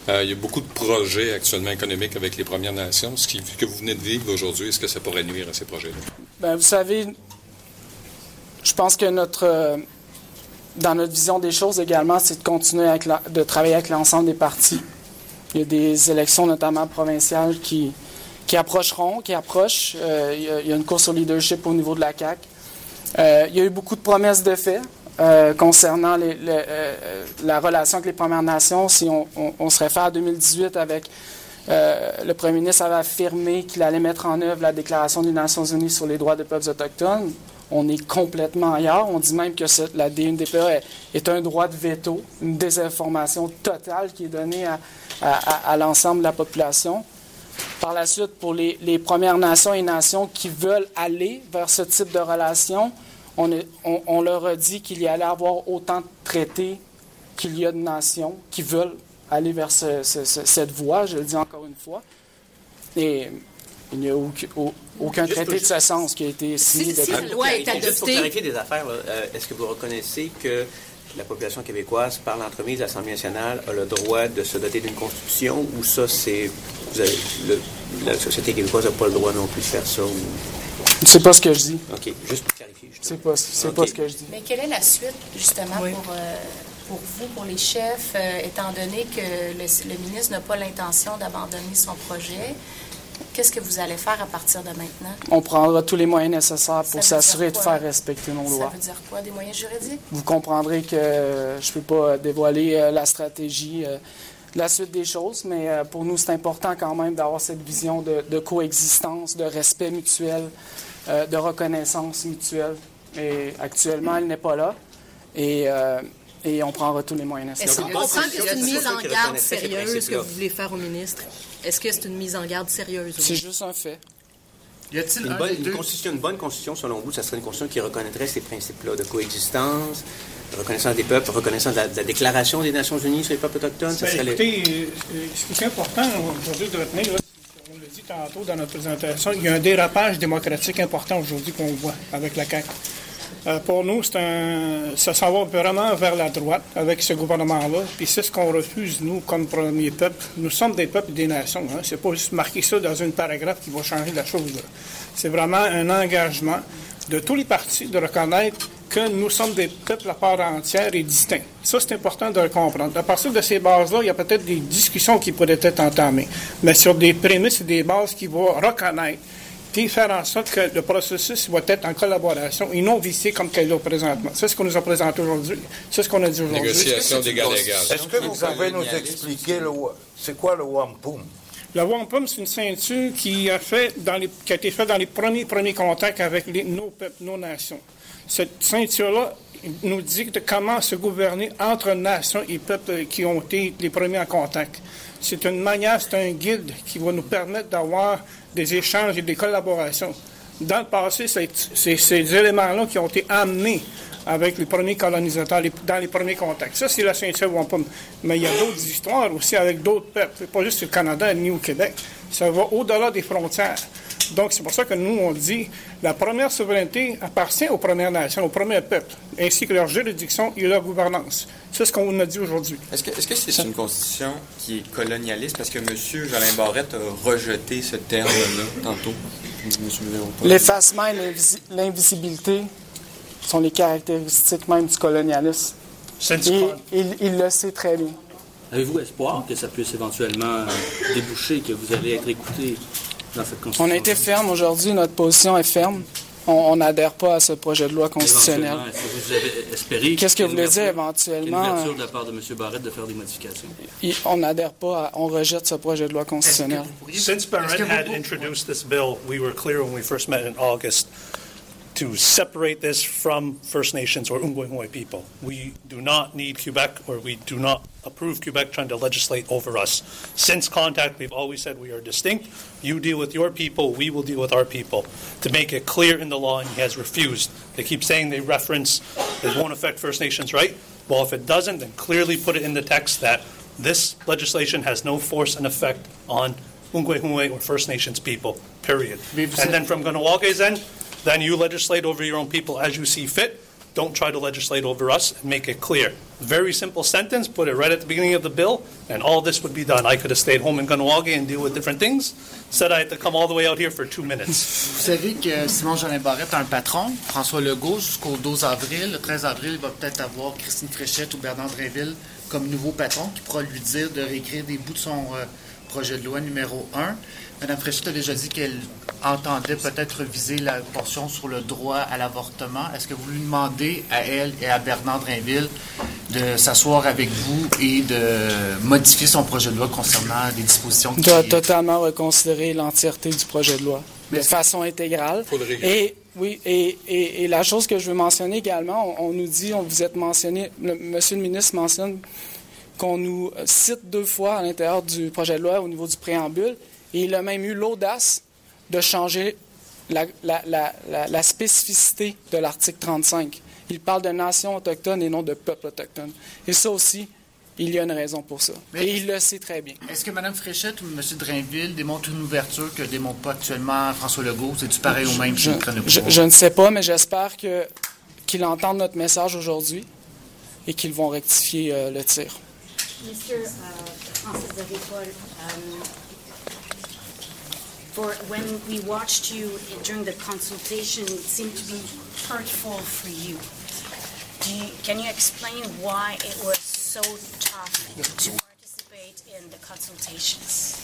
Il y a beaucoup de projets actuellement économiques avec les Premières Nations. Ce que vous venez de vivre aujourd'hui, est-ce que ça pourrait nuire à ces projets-là? Bien, vous savez, je pense que dans notre vision des choses également, c'est de continuer de travailler avec l'ensemble des partis. Il y a des élections, notamment provinciales, qui approchent. Il y a une course au leadership au niveau de la CAQ. Il y a eu beaucoup de promesses de fait concernant la relation avec les Premières Nations. Si on se réfère à 2018 avec le premier ministre avait affirmé qu'il allait mettre en œuvre la Déclaration des Nations unies sur les droits des peuples autochtones. On est complètement ailleurs. On dit même que la DNDPA est un droit de veto, une désinformation totale qui est donnée à l'ensemble de la population. Par la suite, pour les Premières Nations et nations qui veulent aller vers ce type de relation, on leur a dit qu'il y allait avoir autant de traités qu'il y a de nations qui veulent aller vers cette voie, je le dis encore une fois. Et il n'y a aucun traité de ce sens qui a été signé depuis. Si la loi est adoptée... Juste pour clarifier des affaires, est-ce que vous reconnaissez que la population québécoise, par l'entremise de l'Assemblée nationale, a le droit de se doter d'une constitution, ou ça, la société québécoise n'a pas le droit non plus de faire ça? Ou... C'est pas ce que je dis. OK, juste pour clarifier. C'est pas ce que je dis. Mais quelle est la suite, justement, pour vous, pour les chefs, étant donné que le ministre n'a pas l'intention d'abandonner son projet? Qu'est-ce que vous allez faire à partir de maintenant? On prendra tous les moyens nécessaires pour s'assurer de faire respecter nos lois. Ça veut dire quoi, des moyens juridiques? Vous comprendrez que je ne peux pas dévoiler la stratégie de la suite des choses, mais pour nous, c'est important quand même d'avoir cette vision de coexistence, de respect mutuel, de reconnaissance mutuelle. Et actuellement, elle n'est pas là. Et on prendra tous les moyens nécessaires. Est-ce qu'on comprend que c'est une mise en garde sérieuse que vous voulez faire au ministre? Est-ce que c'est une mise en garde sérieuse? C'est juste un fait. Y a-t-il une bonne constitution, selon vous, ça serait une constitution qui reconnaîtrait ces principes-là de coexistence, de reconnaissance des peuples, reconnaissance de la Déclaration des Nations unies sur les peuples autochtones? Écoutez, ce qui est important aujourd'hui de retenir, on l'a dit tantôt dans notre présentation, il y a un dérapage démocratique important aujourd'hui qu'on voit avec la CAQ. Pour nous, ça s'en va vraiment vers la droite avec ce gouvernement-là. Puis c'est ce qu'on refuse, nous, comme premier peuple. Nous sommes des peuples et des nations. Hein. C'est pas juste marquer ça dans un paragraphe qui va changer la chose. Là. C'est vraiment un engagement de tous les partis de reconnaître que nous sommes des peuples à part entière et distincts. Ça, c'est important de le comprendre. À partir de ces bases-là, il y a peut-être des discussions qui pourraient être entamées, mais sur des prémices et des bases qui vont reconnaître puis faire en sorte que le processus va être en collaboration et non vicié comme qu'elle est présentement. C'est ce qu'on nous a présenté aujourd'hui. C'est ce qu'on a dit aujourd'hui. Négociation d'égal à égal. Est-ce que vous pouvez nous expliquer c'est quoi le wampum? Le wampum, c'est une ceinture qui a été faite dans les premiers contacts avec nos peuples, nos nations. Cette ceinture-là nous dit de comment se gouverner entre nations et peuples qui ont été les premiers en contact. C'est une manière, c'est un guide qui va nous permettre d'avoir des échanges et des collaborations. Dans le passé, c'est ces éléments-là qui ont été amenés avec les premiers colonisateurs dans les premiers contacts. Ça, c'est la ceinture wampum. Mais il y a d'autres histoires aussi avec d'autres peuples. C'est pas juste au Canada ni au Québec. Ça va au-delà des frontières. Donc, c'est pour ça que nous, on dit la première souveraineté appartient aux Premières Nations, aux premiers peuples, ainsi que leur juridiction et leur gouvernance. C'est ce qu'on a dit aujourd'hui. Est-ce que c'est une constitution qui est colonialiste? Parce que M. Jolin Barrette a rejeté ce terme-là tantôt. L'effacement et l'invisibilité sont les caractéristiques même du colonialisme. Et il le sait très bien. Avez-vous espoir que ça puisse éventuellement déboucher, que vous allez être écouté dans cette constitution? On a été ferme aujourd'hui, notre position est ferme. On n'adhère pas à ce projet de loi constitutionnel. Est-ce que vous avez espéré... Qu'est-ce que vous voulez dire éventuellement? Une ouverture de la part de M. Barrette de faire des modifications. On n'adhère pas, on rejette ce projet de loi constitutionnel. Since Barrett had introduced this bill, we were clear when we first met in August to separate this from First Nations or Ungwe people. We do not need Quebec, or we do not approve Quebec trying to legislate over us. Since contact, we've always said we are distinct. You deal with your people, we will deal with our people. To make it clear in the law, and he has refused. They keep saying they reference it won't affect First Nations, right? Well, if it doesn't, then clearly put it in the text that this legislation has no force and effect on Ungwe or First Nations people, period. And then from Ganawalke's end, then you legislate over your own people as you see fit. don't try to legislate over us, and make it clear. Very simple sentence, put it right at the beginning of the bill, and all this would be done. I could have stayed home in Kahnawake and deal with different things. Said I had to come all the way out here for 2 minutes. Vous savez que Simon Jolin Barrette a un patron, François Legault, jusqu'au 12 avril. Le 13 avril, il va peut-être avoir Christine Fréchette ou Bernard Drinville comme nouveau patron qui pourra lui dire de réécrire des bouts de son projet de loi numéro 1. Mme Fréchette a déjà dit qu'elle entendait peut-être viser la portion sur le droit à l'avortement. Est-ce que vous lui demandez à elle et à Bernard Drinville de s'asseoir avec vous et de modifier son projet de loi concernant des dispositions qui... doit totalement reconsidérer l'entièreté du projet de loi de façon intégrale. Et oui, et la chose que je veux mentionner également, on nous dit, vous êtes mentionné, Monsieur le ministre mentionne qu'on nous cite 2 fois à l'intérieur du projet de loi au niveau du préambule, et il a même eu l'audace de changer la spécificité de l'article 35. Il parle de nations autochtones et non de peuples autochtones. Et ça aussi, il y a une raison pour ça. Mais et il le sait très bien. Est-ce que Mme Fréchette ou M. Drinville démontrent une ouverture que ne démontre pas actuellement François Legault? C'est-tu pareil au même? Je ne sais pas, mais j'espère qu'ils entendent notre message aujourd'hui et qu'ils vont rectifier le tir. Mr. Francis Xavier-Paul, when we watched you during the consultation, it seemed to be hurtful for you. Can you explain why it was so tough to participate in the consultations?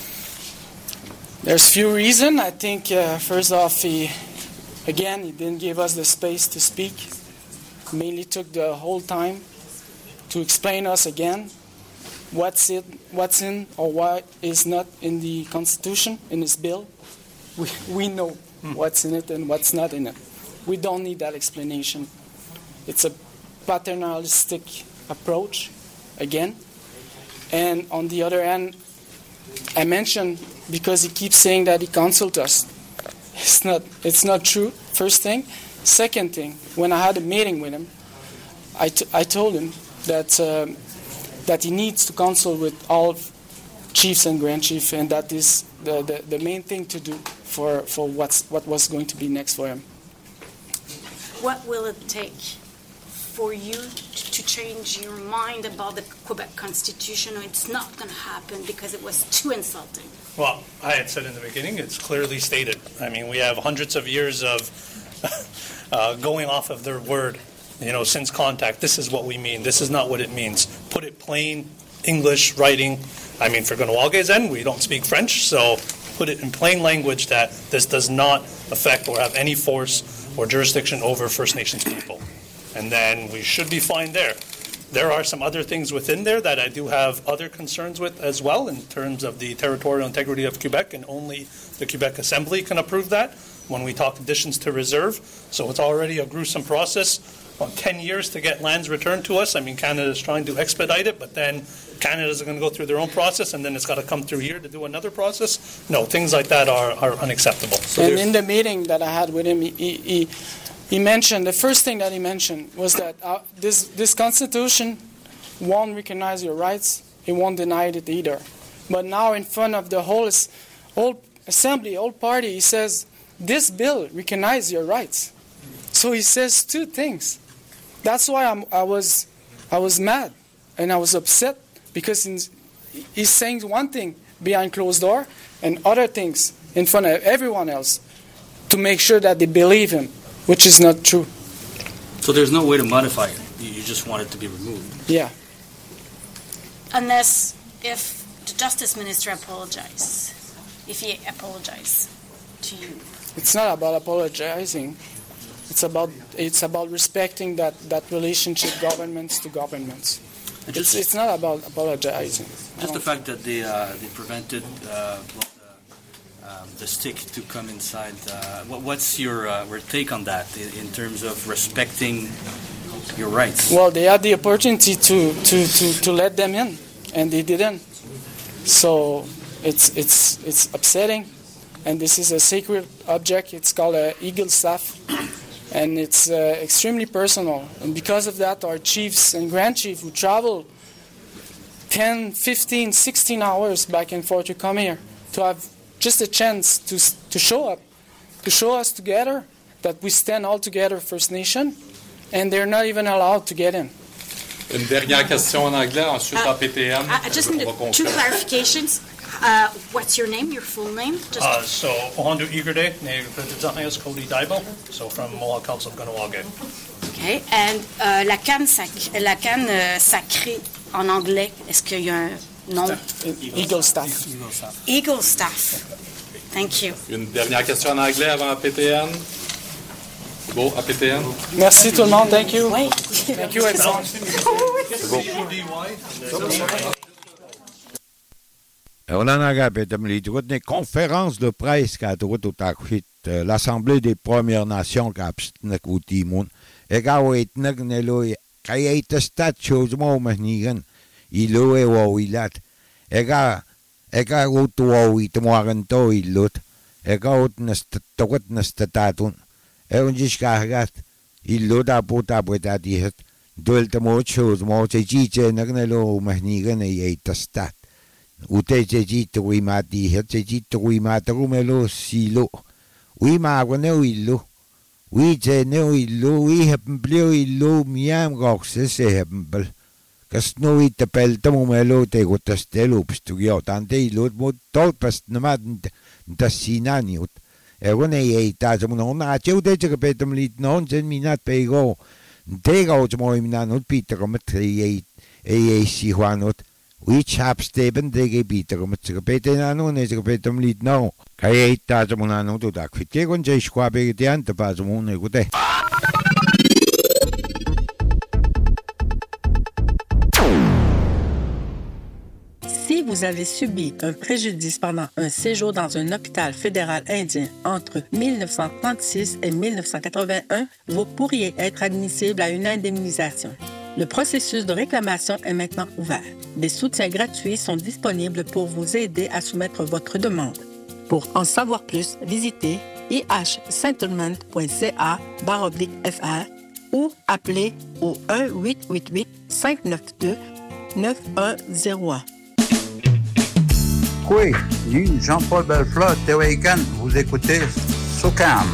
There's few reasons. I think, first off, he didn't give us the space to speak. Mainly took the whole time to explain us again what's in or what is not in the Constitution, in this bill. We know what's in it and what's not in it. We don't need that explanation. It's a paternalistic approach, again. And on the other hand, I mentioned, because he keeps saying that he consulted us. It's not true, first thing. Second thing, when I had a meeting with him, I told him that he needs to consult with all chiefs and grand chiefs, and that is the main thing to do for what was going to be next for him. What will it take for you to change your mind about the Quebec Constitution, or it's not going to happen because it was too insulting? Well, I had said in the beginning, it's clearly stated. I mean, we have hundreds of years of going off of their word, since contact. This is what we mean. This is not what it means. Put it plain, English, writing. I mean, for Kahnawake end, we don't speak French, so put it in plain language that this does not affect or have any force or jurisdiction over First Nations people. And then we should be fine there. There are some other things within there that I do have other concerns with as well in terms of the territorial integrity of Quebec, and only the Quebec Assembly can approve that when we talk additions to reserve. So it's already a gruesome process. 10 years to get lands returned to us. I mean, Canada's trying to expedite it, but then Canada's going to go through their own process, and then it's got to come through here to do another process. No, things like that are unacceptable. So and in the meeting that I had with him, he mentioned, the first thing that he mentioned was that this Constitution won't recognize your rights. It won't deny it either. But now in front of the whole Assembly, whole party, he says, this bill recognizes your rights. So he says 2 things. That's why I was mad and I was upset, because he's saying one thing behind closed door and other things in front of everyone else to make sure that they believe him, which is not true. So there's no way to modify it. You just want it to be removed. Yeah. Unless if the Justice Minister apologizes, if he apologizes to you. It's not about apologizing. It's about respecting that relationship, governments to governments. It's not about apologizing. Just the fact that they prevented the stick to come inside. What's your take on that in terms of respecting your rights? Well, they had the opportunity to let them in, and they didn't. So it's upsetting. And this is a sacred object. It's called an eagle staff. And it's extremely personal. And because of that, our chiefs and grand chiefs who travel 10, 15, 16 hours back and forth to come here, to have just a chance to show up, to show us together that we stand all together, First Nation, And they're not even allowed to get in. Une dernière question en anglais, ensuite en PTM. I just need two clarifications. What's your name, your full name? So, Ohandu Igerde, Cody Daibo, so from Mohawk Council of Kahnawake. Okay, and la canne sacrée en anglais, est-ce qu'il y a un nom? Eagle Staff. Eagle Staff. Thank you. Une dernière question en anglais avant APTN. Bon, APTN. Merci tout le monde. Thank you. Oui. Thank you, everyone. On en a une conférence de presse qui a été l'Assemblée des Premières Nations qui a été Timon. Et quand on est a statue de Momanigan, il est où il est. Et quand on est Moranto, il est. Et quand on est statue, et on dit il est à Potabouta, il est. Dwelt mucho, mucho chiche, nagnelo, Manigan, et a stat. Utejito wimati, hetejito wimatrumelo silo. Wimagoneo illo. We geneo illo, we hepplio illo, miam roxes se hempel. Casno it peltamumelo te gotastelo, pstugio, tante illo, tot past namad tassinaniut. Erone eitasum non a cheude petum lit non sen minat pego. Tego moiminanut Peter met si Juanot. We chaps Steben de Peter met Petenano and Petum Lead no. Kay Tazamunano to that. Quitegon J. Squabe the Antapazamune good day. Si vous avez subi un préjudice pendant un séjour dans un hôpital fédéral indien entre 1936 et 1981, vous pourriez être admissible à une indemnisation. Le processus de réclamation est maintenant ouvert. Des soutiens gratuits sont disponibles pour vous aider à soumettre votre demande. Pour en savoir plus, visitez ihsettlement.ca/fr ou appelez au 1-888-592-9101. Oui, Jean-Paul Belfleur, Théoïcan, vous écoutez SOCAM.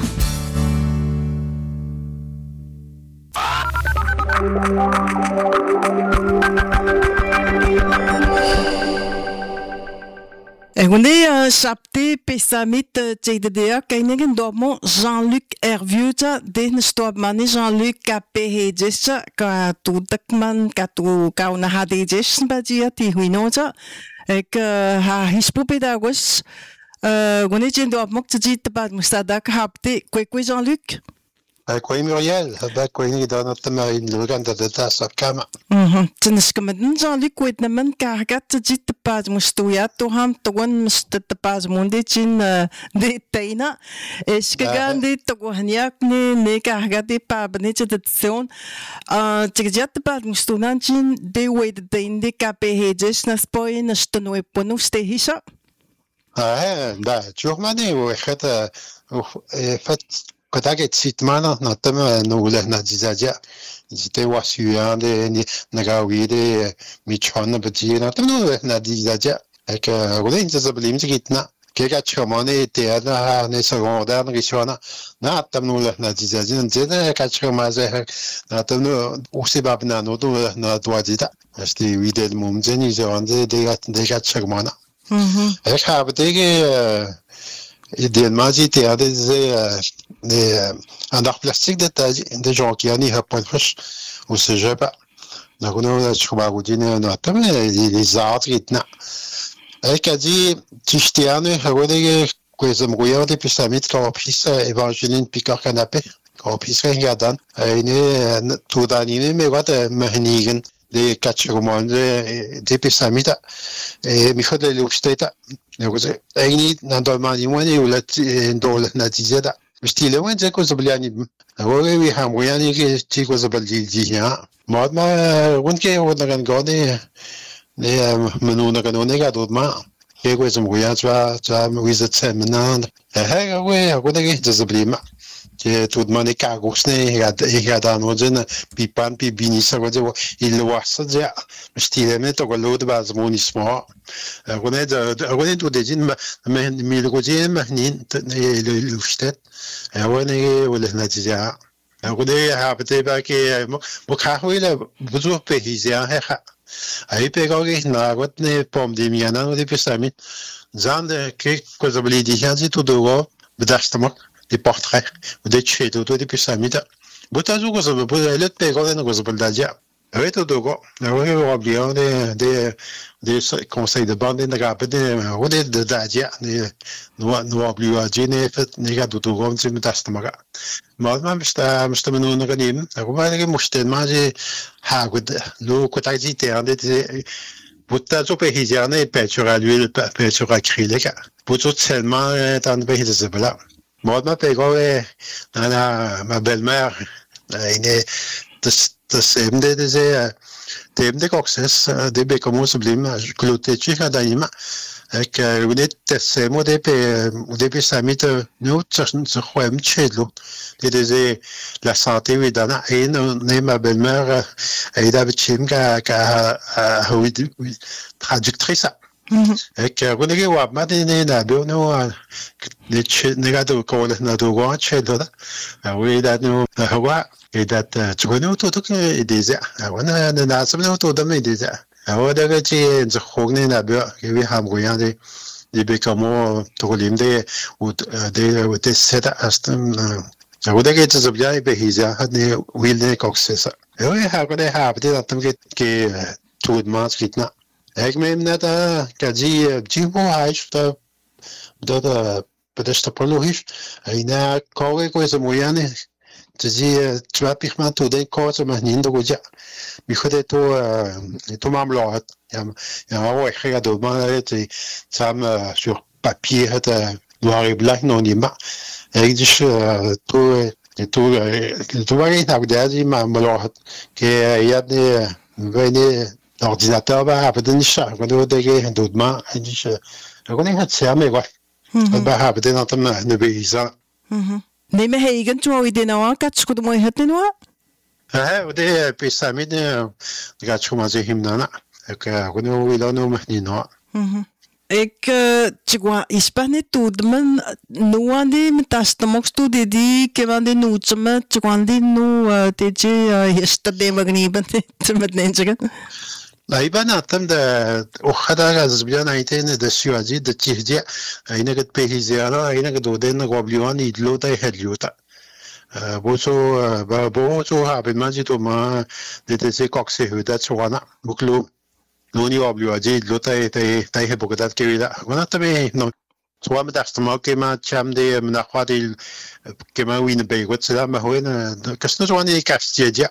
On est chapté Pessamit TDDA, Kainigan Dormont, Jean-Luc Hervieux, Den Stobmani, Jean-Luc Kapehejes, Katutakman, Kaunahadjes, Badia, Tihuinoja, ek ha Hispopedagos, on est Dormont, Tjitbad Moussadak, Hapte, Kwekwe Jean-Luc. Kwei Muriel, kwei dans notre marine, le grand de SOCAM. Tjinskamadan Jean-Luc Whitnaman, Kargat, Tjitbad Moustoya, Toham, Towan, Mustapaz Mundi, Chin, de Taina, Eskagandi, Togohaniak, ne Kargati Pabnich de Tion, Tjitbad Moustunan, Chin, de Wade Dinde, Kapehejes, Naspoin, Nastanwe Ponus, Tehisha. Germany, we had Kodak sitman natam nula nadizaja jite wasuyan de nagawi de michon bati natam nula nadizaja ek golen zablim zgitna kega chomane te ana ne secondaire rishona natam nula nadizaja zena kachmaze natam no usibabna no do na dwajita asti widel mumzeni zonde de gachmana ek habdege idéalement, j'étais à des art plastique des gens qui ont un point de rush au cégep. Donc, on a les arts qui étaient. Elle a dit, tu t'es allé, que me depuis sa mythe, qu'on puisse Évangeline Picard Canapé, qu'on puisse regarder. Elle est tout d'année, mais what, Mahnigan, des quatre romans, des Pessamita, et Michael de l'Ousteta. Aini nandolmani wani ula ndol natijada stile wan jako zabliani awoge wi hamwani ke chiko zabli jiya modma wonke wonagan gode ne menuna kanone ga dodma ke ko zamguya twa wizat seminan ha we agonege zablima ke tudmani ka gosne ya danojena pipan pi binisa goje il wasa ja stile me to golod bazmonismo أغنية ودجين ميلوجين مهنين الوشتات أغنية ولا نتيجة Agudi habite ba ke mo khahuila buzu pe hizia ha. Ai pe gogi na got ne pom di miana no di pesami. Zand ke kozabli di hanzi to dogo bedastama di portrait ou des cheto to di pesami da. Botazu kozab bo let pe gogi no kozabal daja. Oui, tout d'accord. Oui, on oublie des conseils de bande de rapide, on est de dadia, nous oublions à gêner fait négatif tout comme c'est métastamara. Moi, je me nomme Ranim. On va dire que moi, j'ai hagud, le côté d'iter, des boutazo paysanne, peinture à l'huile, peinture acrylique. Pour tout seulement dans le pays de ce là. Moi, ma pégo est ma belle-mère, elle est det kokses det be komo sublim klotechi hadanima ek udet tesemo de pe samit no tskhwem chedlo det la santé oui dana et ma belle-mère Aida Bichim ka traductrice ek gonege wa madine na be no le negado ko na do wa chedlo oui da no wa et dat tu connais autour de des on a ça autour de des alors da que tu khogne na be que ham goyan des bekamo to limde ou des set astem alors da que tu bien be hiza ne wilde coxesa et oui ha ko de ha de atam que tout demande kitna ek même na da kaji jibo haish da peut-être pas logique il a coré quoi ce moyen tu vas pire tout d'un corps sur ma ligne de goja mais quand tu m'as bloqué il y a un écrit à demander ça sur papier noir et blanc non ima et dis tu vas aller à Abdadi m'a bloqué que il y a des ordinateurs bah après ni ça quand on dégaine d'autres et dis je connais ça mais quoi bah après dans ta ne beisa Neme heigen tu ide na wa katsku mo hetne no ode pesami de gachu ma je himnana ka gono wilano mahni no ek chigwa ispane tudman no ande mtastamok tu dedi ke vande no chma chwande no teje yesterday magni bante tmet nenjagan Laibana tam da ukhada gazbian aitin da suaji da chihja aina gat pehiziana aina gat oden gobliwan idlo ta hedluta boso ha ben maji to ma de se kokse huda chwana buklo noni gobliwaji idlo ta he bogadat kewida wana tame no swam da stama kema chamde na khwadi kema win be gotsala ma hoena kasno swani kastieja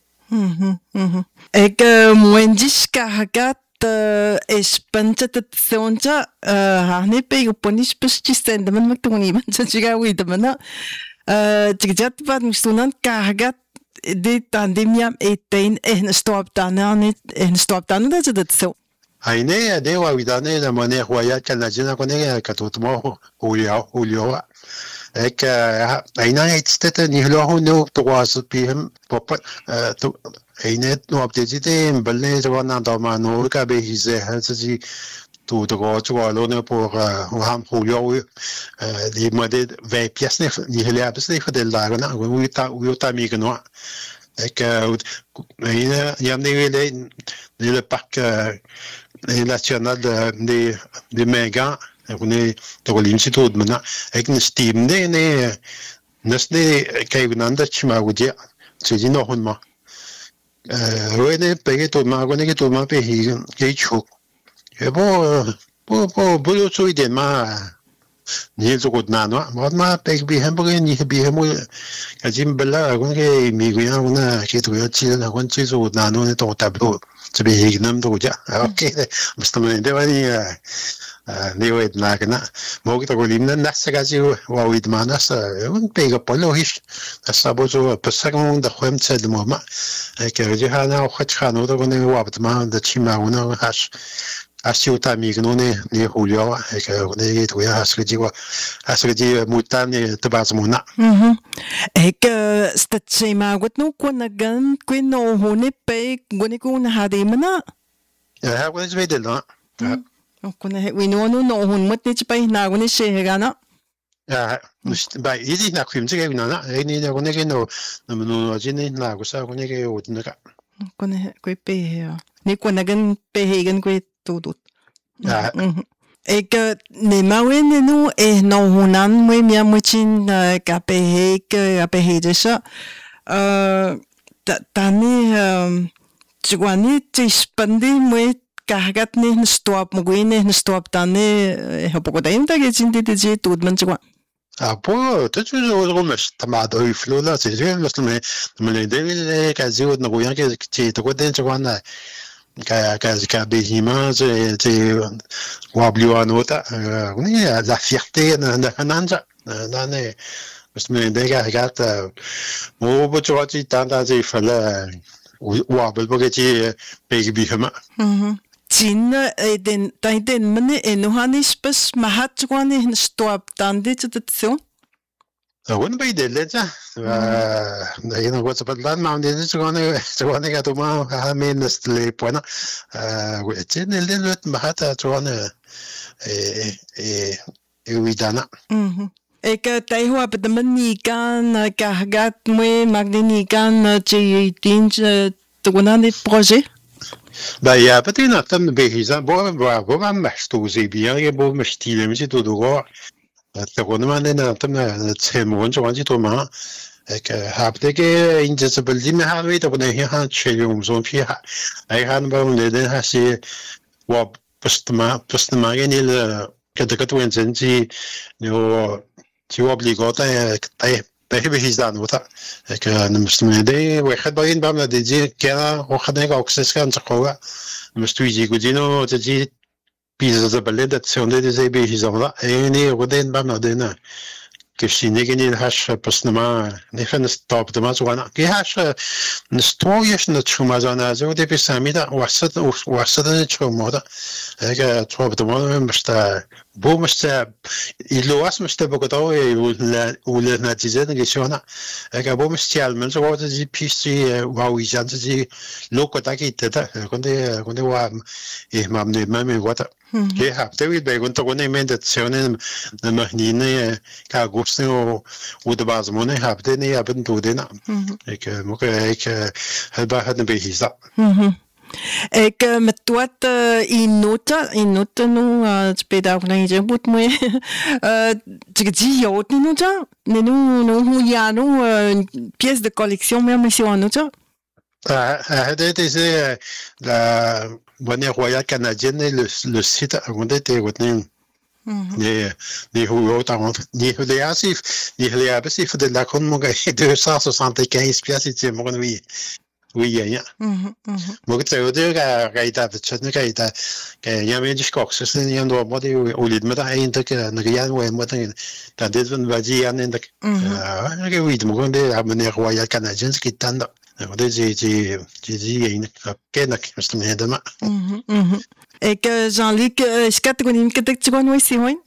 Ek moendis kahagat espanta tsonja hane pe uponis pestisten man maktuni man chiga wi damana tigjat pat mistunan kahagat de tandemiam etain en stop dan dat so Aine de wa widane na mane royal canadienne connaît katotmo Julio ek aina itstete ni lo no trois pm pop aine no update balle jwana dama no ka be hise hansi tout droit tu vois là pour ham Julio les modèles 20 pièces ni le absne de la na oui ta mi que no ek aina yamne le parc national de Mengan on est dans l'institut de maintenant avec une steam ne kayunanda chimawudia c'est dit normalement ouais payer tout ma pays quelque et bon so idéalement ni zo godna no ma peg bi hamburger ni bi hamu ajim bella on ke mi guya una ke to ya chi na kon chi zo godna no ne to tableau c'est bien évidemment donc ok mais c'est même devant Leo Nagana, Mogito Limna, Nasagazi, Wawid Manas, un pega polohish, a sabozo, Passagon, the Huem said the Moma, a Kerjihana, Hachano, the one who walked man, the Chimauno, Hash, Asiuta Mignone, near Julio, a Kerjit, we ask Asraji Mutani, Tabasmona. Ek Statsema, what no Quanagan, Queen no Hone Peg, Gunikun Hadimana? I have always made a lot. We know no hun mut ni pa na guni shehera na 이리 나 김치가 나나 애니 내가 너무 진이 나고서 그게 어디나가 그네 그 배해요 니꺼나간 배해간 그 또도 eka ne mawene no no hunan mwe mia muchin ka pehe desa tani chwani chispandi mwe kagat ne stop mugwene ne stop tani hopokodaim ta ge chinde de je tudman chwa po to jo mas tamado iflula se je me de ka je no goyan ke to koden chwana ka behima je wablio anota ni la fierté nanja nane me de ga mo bo choti tanda je fala wabel bo ke behima Chin den mene enohanis pas mahatwani stop tande tso Wouldn't be the letter. What's about land mountain? It's going to get to my ministry. Point. It's in the little Mahata to one Uidana. Eka taihua but the manikan kagat me magninikan tinge to one project. Ja, but in that time the babies are born, I'm mashed to the beer, both my steel, to the war. تقولنا أننا تمنا تسمون جوانجي توما هابتك إنجاز بلدي مهاوي تقولنا هي هان شيء يومزون فيها أي هان بقول لدين هسي وبستما يعني ال كده كتوين زنجي نو تيوب ليغوتا تايه بهيزان وتا نمستمع دي واحد باين بامنا دي كنا واحد نيجا أكسس كان تقوى مستويجي كودينو تجي Pisa da ballet sonde des ebehizamla eni roden bamnadena que sinegeni hash pasnama nefen stop de mazwana ki hash nstoyesh na chumazana zo de pisamida wasat chumoda ega twab de mo msta bo msta iloas msta bogoto e ul natizena geshona ega bo mstial men zo wat di pc wawijan di lokota ki teta konde wa e mamne mame wata ke hapte wi be gonto gone mendazione na mahnine ka gusno ud bazmone hapte ne abn dudena ek moke ek halba hadne be hisa ek metwat inota no speda vnaje but moe tgji yot no ja no huyano pièce de collection même si on nota c'est la monnaie royale canadienne, le site on était retenu. Les asif de la conmonga 275 pièces et mon oui. Oui, il y a. Moi, tu veux dire qu'à il y a des cox, c'est un endroit où les médailles rien ou moi t'as des vas-y en index. Oui, mon la monnaie royale canadienne qui tend. j'ai une kenak mstemé demain. Et que Jean-Luc, est-ce que tu connais que tu connais ici, oui?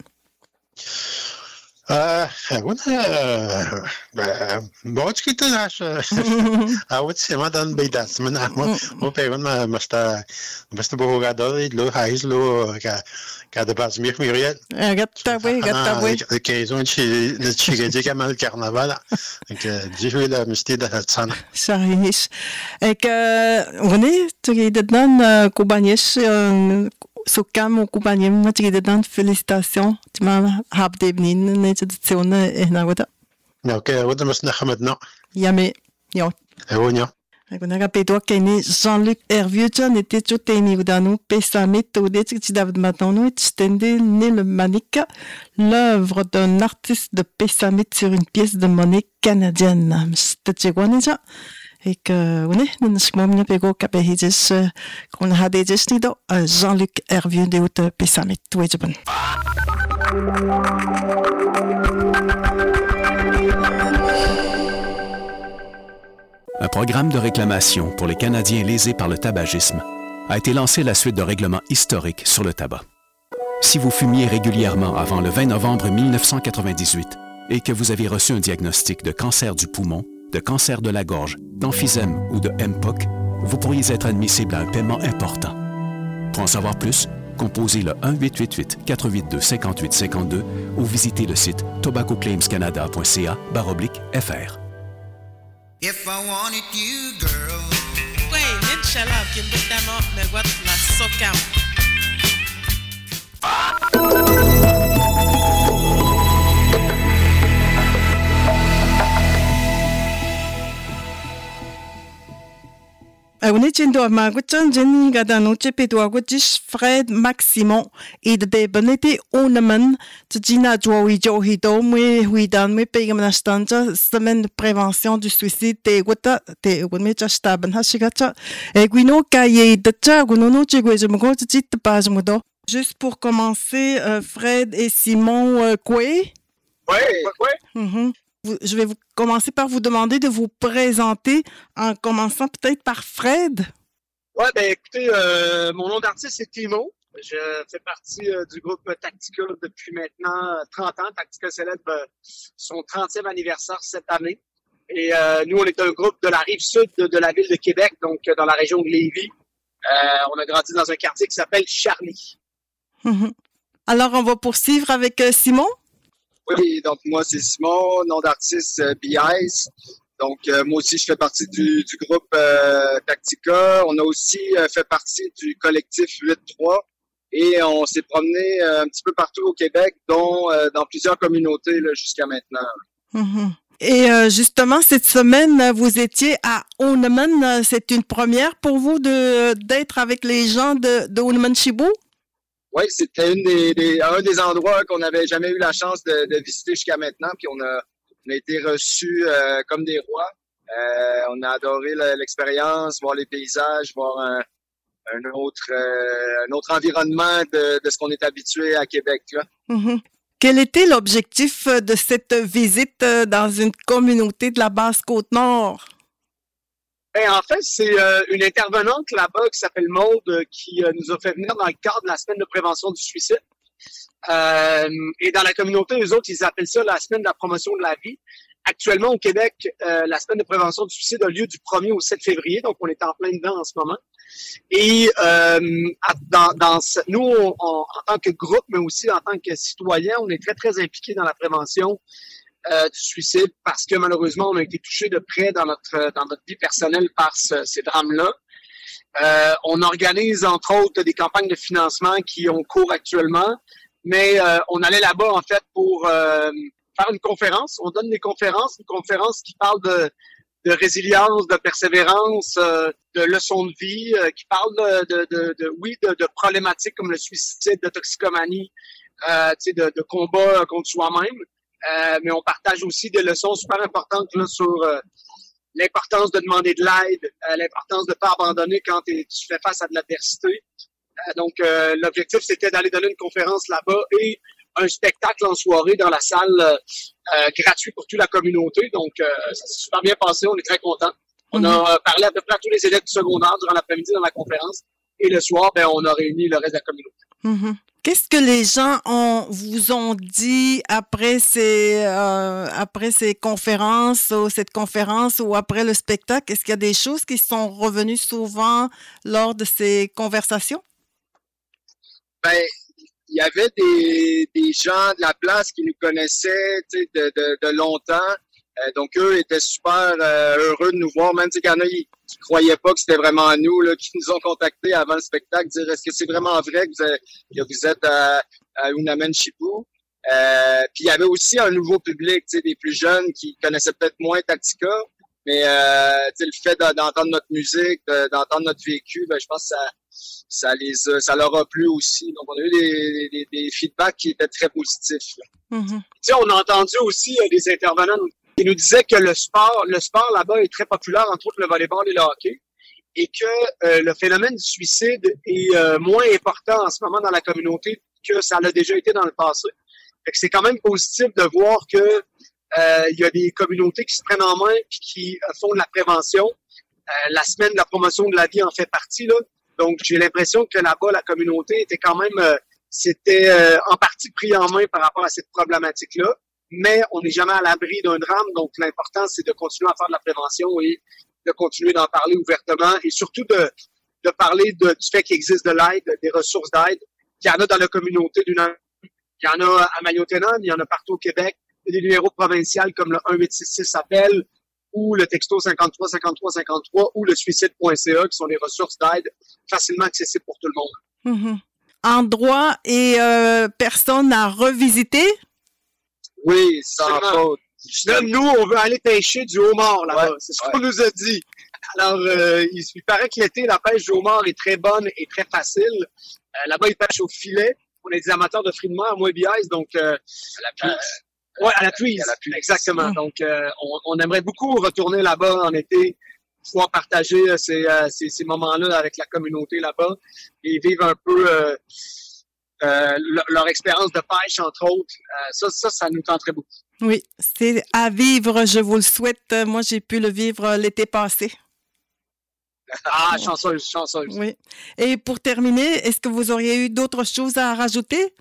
Bon, tu quittes là, ah oui, c'est madame Bédas, maintenant, mon père, m'asta beaucoup regardé, le haïs, le cas de base Muriel. Gata, oui. Qu'ils ont le chigé comme le carnaval, j'ai joué la mystique de Hatsana. Ça riche. Et que, on est, tu es dedans, Koubanies, Sokam okupaniem na tigedan félicitations tu m'as habté bnin ne tradition na wata OK wata mas na xamadna yame yo ewonya agona rapeto keni Jean-Luc Hervieux n'était tout teni udanu pesame to de ti David Matano extendé né le Manica l'œuvre d'un artiste de pesame sur une pièce de monnaie canadienne c'était quoi déjà et que on est dans ce moment pego capehis qu'on a des gestido Jean-Luc Hervieux de haute pesame tout est bon. Un programme de réclamation pour les Canadiens lésés par le tabagisme a été lancé à la suite d'un règlement historique sur le tabac. Si vous fumiez régulièrement avant le 20 novembre 1998 et que vous avez reçu un diagnostic de cancer du poumon, de cancer de la gorge, d'emphysème ou de MPOC, vous pourriez être admissible à un paiement important. Pour en savoir plus, composez le 1-888-482-5852 ou visitez le site tobaccoclaimscanada.ca/fr. If I wanted you, girl. Wait, inshallah, kingetama megwat na sokam. Aunichindo Maguchan Jenny Gadano Chepetuaguchish Fred Maximon et de Benete Oneman Tjina Joey Johido Mwe Huidan Mwe Pegamnastanja semaine de prévention du suicide te Wata te Wunmecha Staben Hashigacha et Guino Kaye de Chagunono Chiguejemogo Tjit Pajmudo. Juste pour commencer, Fred et Simon Koué. Oui. Je vais commencer par vous demander de vous présenter en commençant peut-être par Fred. Oui, bien écoutez, mon nom d'artiste c'est Timo. Je fais partie du groupe Tactica depuis maintenant 30 ans. Tactica célèbre son 30e anniversaire cette année. Et nous, on est un groupe de la rive sud de la ville de Québec, donc dans la région de Lévis. On a grandi dans un quartier qui s'appelle Charny. Alors, on va poursuivre avec Simon. Oui, donc moi, c'est Simon, nom d'artiste B-Ice. Donc, moi aussi, je fais partie du groupe Tactica. On a aussi fait partie du collectif 8-3 et on s'est promené un petit peu partout au Québec, dont dans plusieurs communautés là, jusqu'à maintenant. Et justement, cette semaine, vous étiez à Oneman. C'est une première pour vous d'être avec les gens de Oneman Chibougamau? Oui, c'était un des endroits qu'on n'avait jamais eu la chance de visiter jusqu'à maintenant. Puis on a été reçus comme des rois. On a adoré l'expérience, voir les paysages, voir un autre environnement de ce qu'on est habitué à Québec. Là. Quel était l'objectif de cette visite dans une communauté de la Basse-Côte-Nord? En fait, c'est une intervenante là-bas qui s'appelle Maude qui nous a fait venir dans le cadre de la semaine de prévention du suicide. Et dans la communauté, eux autres, ils appellent ça la semaine de la promotion de la vie. Actuellement, au Québec, la semaine de prévention du suicide a lieu du 1er au 7 février, donc on est en plein dedans en ce moment. Et nous, en tant que groupe, mais aussi en tant que citoyens, on est très, très impliqués dans la prévention du suicide parce que malheureusement, on a été touchés de près dans notre vie personnelle par ces drames-là. On organise, entre autres, des campagnes de financement qui ont cours actuellement, mais on allait là-bas, en fait, pour faire une conférence. On donne des conférences, une conférence qui parle de résilience, de persévérance, de leçons de vie, qui parle de problématiques comme le suicide, de toxicomanie, de combat contre soi-même. Mais on partage aussi des leçons super importantes là, sur l'importance de demander de l'aide, l'importance de ne pas abandonner quand tu fais face à de l'adversité. Donc, l'objectif, c'était d'aller donner une conférence là-bas et un spectacle en soirée dans la salle gratuit pour toute la communauté. Donc, ça s'est super bien passé. On est très contents. On a parlé à peu près à tous les élèves du secondaire durant l'après-midi dans la conférence. Et le soir, on a réuni le reste de la communauté. Qu'est-ce que les gens vous ont dit après ces conférences ou cette conférence ou après le spectacle? Est-ce qu'il y a des choses qui sont revenues souvent lors de ces conversations? Il y avait des gens de la place qui nous connaissaient de longtemps. Donc, eux étaient super heureux de nous voir, même qu'il y en a qui ne croyaient pas que c'était vraiment nous, là, qui nous ont contactés avant le spectacle, dire est-ce que c'est vraiment vrai que vous êtes à Unamen Chibou? Puis il y avait aussi un nouveau public, des plus jeunes qui connaissaient peut-être moins Tactica, mais le fait d'entendre notre musique, d'entendre notre vécu, je pense que ça leur a plu aussi. Donc on a eu des feedbacks qui étaient très positifs. On a entendu aussi des intervenants qui nous disaient que le sport là-bas est très populaire, entre autres le volleyball et le hockey, et que le phénomène du suicide est moins important en ce moment dans la communauté que ça l'a déjà été dans le passé. Fait que c'est quand même positif de voir que il y a des communautés qui se prennent en main et qui font de la prévention. La semaine de la promotion de la vie en fait partie, là. Donc, j'ai l'impression que là-bas, la communauté était quand même, c'était en partie pris en main par rapport à cette problématique-là. Mais on n'est jamais à l'abri d'un drame, donc l'important, c'est de continuer à faire de la prévention et de continuer d'en parler ouvertement et surtout de parler du fait qu'il existe de l'aide, des ressources d'aide il y en a dans la communauté il y en a à Mayo-Tenam, il y en a partout au Québec. Il y a des numéros provinciaux comme le 1866 appel ou le texto 53 53 53 ou le suicide.ca qui sont des ressources d'aide facilement accessibles pour tout le monde. Mm-hmm. Endroits et personnes à revisiter? Oui, sans faute. Là, nous, on veut aller pêcher du homard là-bas. C'est ce qu'on nous a dit. Alors, il paraît que l'été, la pêche du homard est très bonne et très facile. Là-bas, ils pêchent au filet. On est des amateurs de fruits de mer à Moëbiès, donc... à la pluie. Oui, à la pluie, exactement. Donc, on aimerait beaucoup retourner là-bas en été, pouvoir partager ces moments-là avec la communauté là-bas et vivre un peu leur expérience de pêche, entre autres. Ça nous tenterait beaucoup. Oui, c'est à vivre, je vous le souhaite. Moi, j'ai pu le vivre l'été passé. Ah, chanceuse. Oui. Et pour terminer, est-ce que vous auriez eu d'autres choses à rajouter?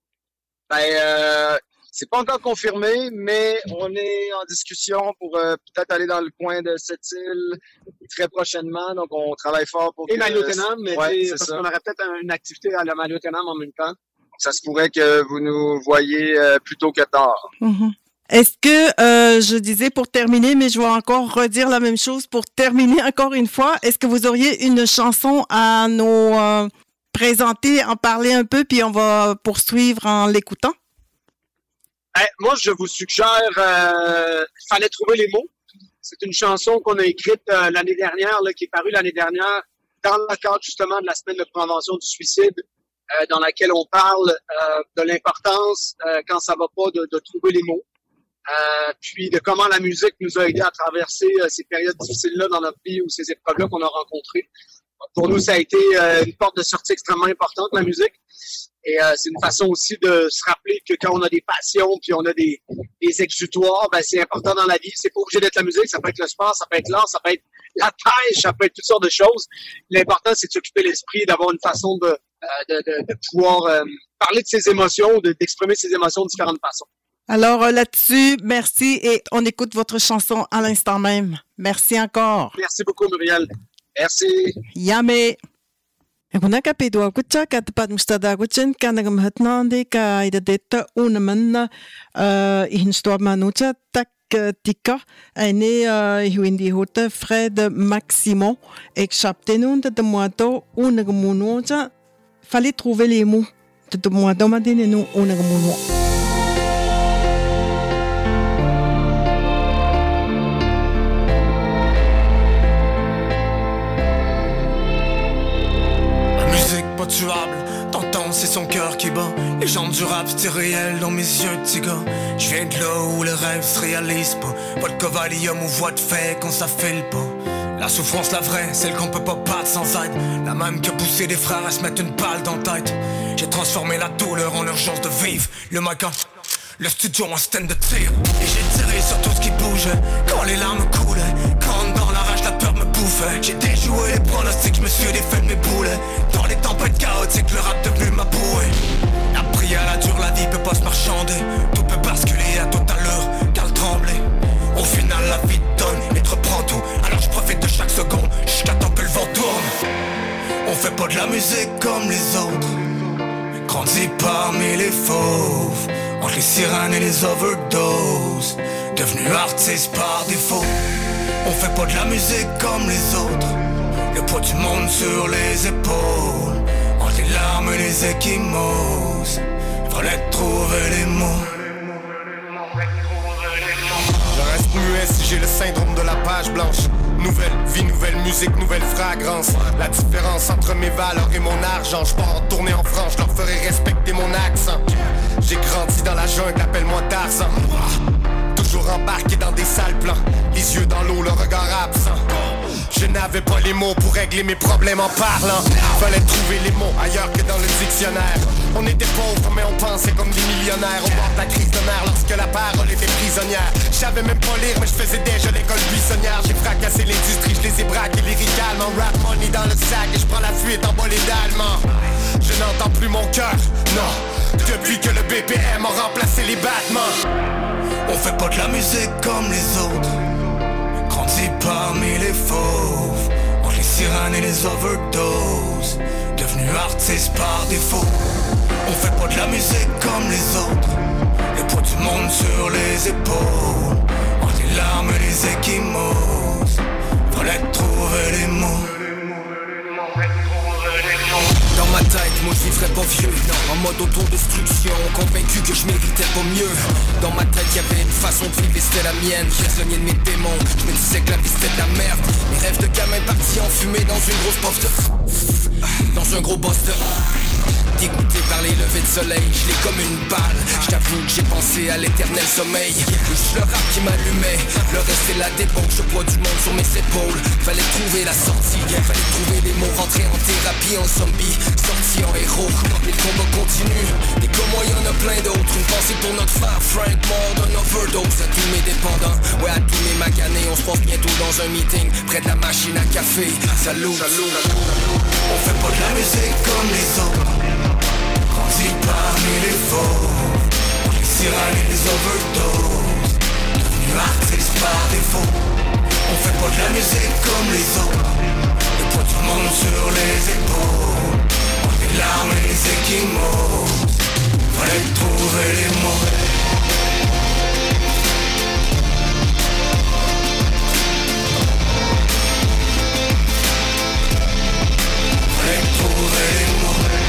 C'est pas encore confirmé, mais on est en discussion pour peut-être aller dans le coin de cette île très prochainement. Donc, on travaille fort pour... Et Mayo-Tenam, mais parce qu'on aurait peut-être une activité à la Mayo-Tenam en même temps. Donc, ça se pourrait que vous nous voyez plus tôt que tard. Mm-hmm. Est-ce que, je disais pour terminer, mais je vais encore redire la même chose pour terminer encore une fois, est-ce que vous auriez une chanson à nous présenter, en parler un peu, puis on va poursuivre en l'écoutant? Moi, je vous suggère Fallait trouver les mots. C'est une chanson qu'on a écrite l'année dernière, là, qui est parue l'année dernière, dans le cadre justement de la semaine de prévention du suicide, dans laquelle on parle de l'importance, quand ça va pas, de trouver les mots. Puis de comment la musique nous a aidé à traverser ces périodes difficiles-là dans notre vie ou ces épreuves-là qu'on a rencontrées. Pour nous, ça a été une porte de sortie extrêmement importante, la musique. Et c'est une façon aussi de se rappeler que quand on a des passions puis on a des exutoires, c'est important dans la vie. C'est pas obligé d'être la musique, ça peut être le sport, ça peut être l'art, ça peut être la pêche, ça peut être toutes sortes de choses. L'important, c'est de s'occuper de l'esprit, d'avoir une façon de pouvoir parler de ses émotions, d'exprimer ses émotions de différentes façons. Alors là-dessus, merci et on écoute votre chanson à l'instant même. Merci encore. Merci beaucoup, Muriel. Merci. Yame. Kuna ka pedwa kutsa ka tapat mustada kutsin ka nagamhatnande ka idadeta unaman ihinstwa manucha tak tika ane hiwindi hota Fred Maximon exaptenun de moito unagamunocha fallait trouver les mots de moito madine no unagamuno. Tuable, t'entends, c'est son cœur qui bat. Les gens du rap, c'est réel dans mes yeux, petit gars. Je viens de là où les rêves se réalisent pas. Pas de covalium ou voie de fait quand ça file pas. La souffrance, la vraie, celle qu'on peut pas battre sans aide. La même que pousser des frères à se mettre une balle dans la tête. J'ai transformé la douleur en urgence de vivre. Le maca, le studio en stand de tir. Et j'ai tiré sur tout ce qui bougeait. Quand les larmes coulaient, quand dans la rage la peur me bouffait. J'ai déjoué les pronostics, je me suis défait de mes boulets. Dans les tempêtes chaotiques, le rap devenu ma bouée. Appris à la dure, la vie peut pas se marchander. Tout peut basculer à toute allure, car le trembler. Au final la vie te donne et te reprend tout. Alors je profite de chaque seconde, jusqu'à temps que le vent tourne. On fait pas de la musique comme les autres. Grandi parmi les fauves, entre les sirènes et les overdoses. Devenu artiste par défaut. On fait pas de la musique comme les autres. Le poids du monde sur les épaules. Entre les larmes et les échymoses. Fallait trouver les mots. Je reste muet si j'ai le syndrome de la page blanche. Nouvelle vie, nouvelle musique, nouvelle fragrance. La différence entre mes valeurs et mon argent. Je pars en tournée en France, je leur ferai respecter mon accent. J'ai grandi dans la jungle, appelle-moi Tarzan. Toujours embarqué dans des sales plans. Les yeux dans l'eau, le regard absent. Je n'avais pas les mots pour régler mes problèmes en parlant. Fallait trouver les mots ailleurs que dans le dictionnaire. On était pauvres mais on pensait comme des millionnaires. Au bord de la crise de nerfs lorsque la parole était prisonnière. Je savais même pas lire mais je faisais déjà l'école buissonnière. J'ai fracassé l'industrie, je les ai braqués lyricalement. Rap money dans le sac et je prends la fuite en bas les d'allemand. Je n'entends plus mon cœur, non. Depuis que le BPM a remplacé les battements. On fait pas de la musique comme les autres. Grandi parmi les fauves, entre les sirènes et les overdoses. Devenu artiste par défaut. On fait pas de la musique comme les autres. Le poids du monde sur les épaules. Entre les larmes et les échymoses. Fallait trouver les mots. Dans ma tête, moi je vivrais pas vieux, non, en mode autodestruction, convaincu que je méritais pas mieux. Dans ma tête y'avait une façon de vivre et c'était la mienne. Prisonnier de mes démons, je me disais que la vie c'était de la merde. Mes rêves de gamin partis en fumée dans une grosse pof de... Dans un gros boss de... Dégoûté par les levées de soleil, je l'ai comme une balle. Je t'avoue que j'ai pensé à l'éternel sommeil. Juste le rap qui m'allumait, le reste c'est la débauche. Je poids du monde sur mes épaules. Fallait trouver la sortie, fallait trouver les mots. Rentrer en thérapie en zombie, sorti en héros. Les combats continuent, et comme moi y'en a plein d'autres. Une pensée pour notre frère Frank, mort d'un overdose. À tous mes dépendants, ouais à tous mes maganés. On se passe bientôt dans un meeting, près de la machine à café. Salut, salut. On fait pas de la musique comme les autres. Grandi parmi les faux, les sirènes et les overdoses. Devenu artiste par défaut. On fait pas de la musique comme les autres. Le poids du monde sur les épaules. Entre les larmes et les échymoses. Fallait trouver les mots. Fallait trouver les mots.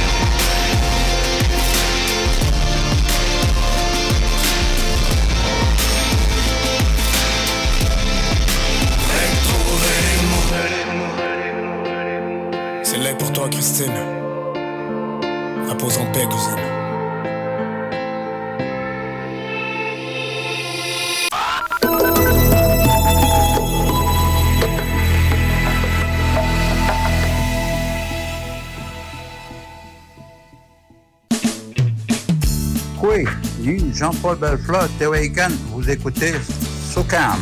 C'est là pour toi, Christine. Repose en paix, cousine. Oui, lui, Jean-Paul Belfleur, Tewaïkan, vous écoutez SOCAM.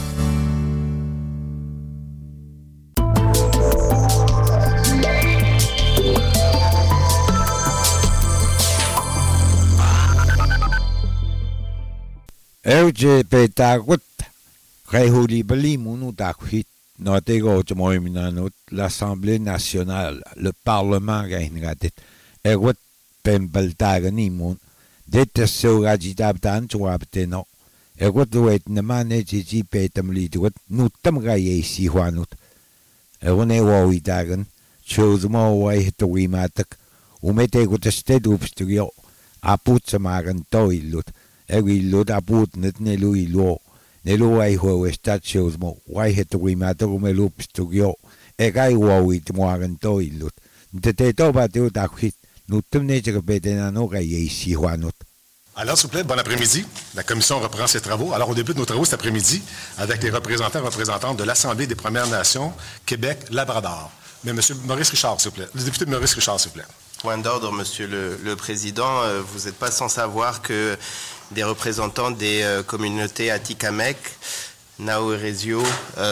Euge Petagut, Rehuli Bali Mounoutakwit, Notego Moiminanut, l'Assemblée nationale, le Parlement Gainratit, Erwit Pembeltagani Moon, Detesio Rajitabtan Chuapteno, Erwit Wait Namane Gigi Petam Lidwit, Nutam Gaye Sihuanut, Erone Wawitagan, chose more way to Wimatak, Umetegut a stead upstudio, Aputsamagan Toilut. Every load about net Nelui law, Nelo I ho stat shows mo, why had to we matter loops to go, a guy war with Morgan toilet. The tato battle that hit, no to nature better than no guy, si not. Alors, s'il vous plaît, bon après-midi. La commission reprend ses travaux. Alors, on débute nos travaux cet après-midi avec les représentants et représentantes de l'Assemblée des Premières Nations, Québec-Labrador. Mais M. Maurice Richard, s'il vous plaît. Le député Maurice Richard, s'il vous plaît. Point d'ordre, Monsieur le Président. Vous n'êtes pas sans savoir que des représentants des communautés Atikamekw, Naoérezio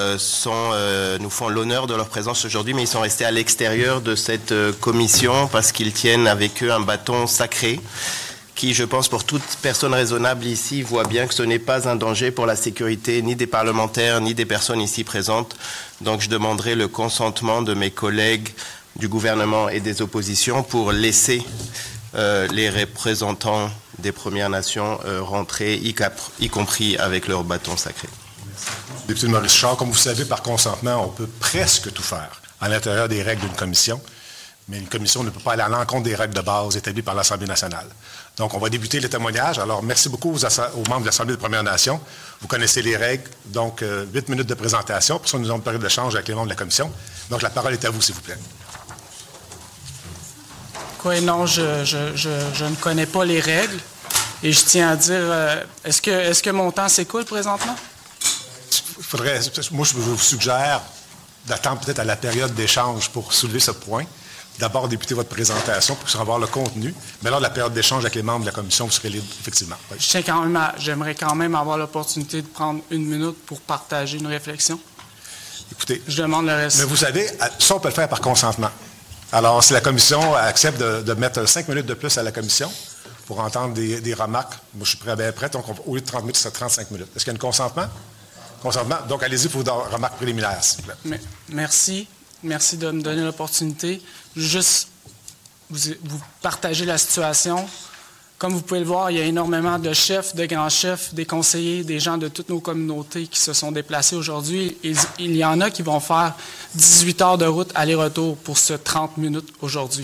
nous font l'honneur de leur présence aujourd'hui, mais ils sont restés à l'extérieur de cette commission parce qu'ils tiennent avec eux un bâton sacré qui, je pense, pour toute personne raisonnable ici, voit bien que ce n'est pas un danger pour la sécurité ni des parlementaires ni des personnes ici présentes. Donc, je demanderai le consentement de mes collègues du gouvernement et des oppositions pour laisser les représentants des Premières Nations rentrer, y compris avec leur bâton sacré. Député Maurice Richard, comme vous savez, par consentement, on peut presque tout faire à l'intérieur des règles d'une commission, mais une commission ne peut pas aller à l'encontre des règles de base établies par l'Assemblée nationale. Donc, on va débuter les témoignages. Alors, merci beaucoup aux membres de l'Assemblée des Premières Nations. Vous connaissez les règles. Donc, 8 minutes de présentation. Pour ça, nous avons une période d'échange avec les membres de la commission. Donc, la parole est à vous, s'il vous plaît. Oui, non, je ne connais pas les règles. Et je tiens à dire, est-ce que mon temps s'écoule présentement? Moi, je vous suggère d'attendre peut-être à la période d'échange pour soulever ce point. D'abord, débuter votre présentation pour savoir le contenu. Mais lors de la période d'échange avec les membres de la commission, vous serez libre, effectivement. Oui. J'aimerais quand même avoir l'opportunité de prendre 1 minute pour partager une réflexion. Écoutez, je demande le reste. Mais vous savez, ça, on peut le faire par consentement. Alors, si la commission accepte de mettre 5 minutes de plus à la commission pour entendre des remarques, moi, je suis prêt. Donc, au lieu de 30 minutes, c'est 35 minutes. Est-ce qu'il y a un consentement? Consentement. Donc, allez-y pour vos remarques préliminaires, s'il vous plaît. Merci. Merci de me donner l'opportunité. Juste vous partagez la situation. Comme vous pouvez le voir, il y a énormément de chefs, de grands chefs, des conseillers, des gens de toutes nos communautés qui se sont déplacés aujourd'hui. Il y en a qui vont faire 18 heures de route aller-retour pour ce 30 minutes aujourd'hui.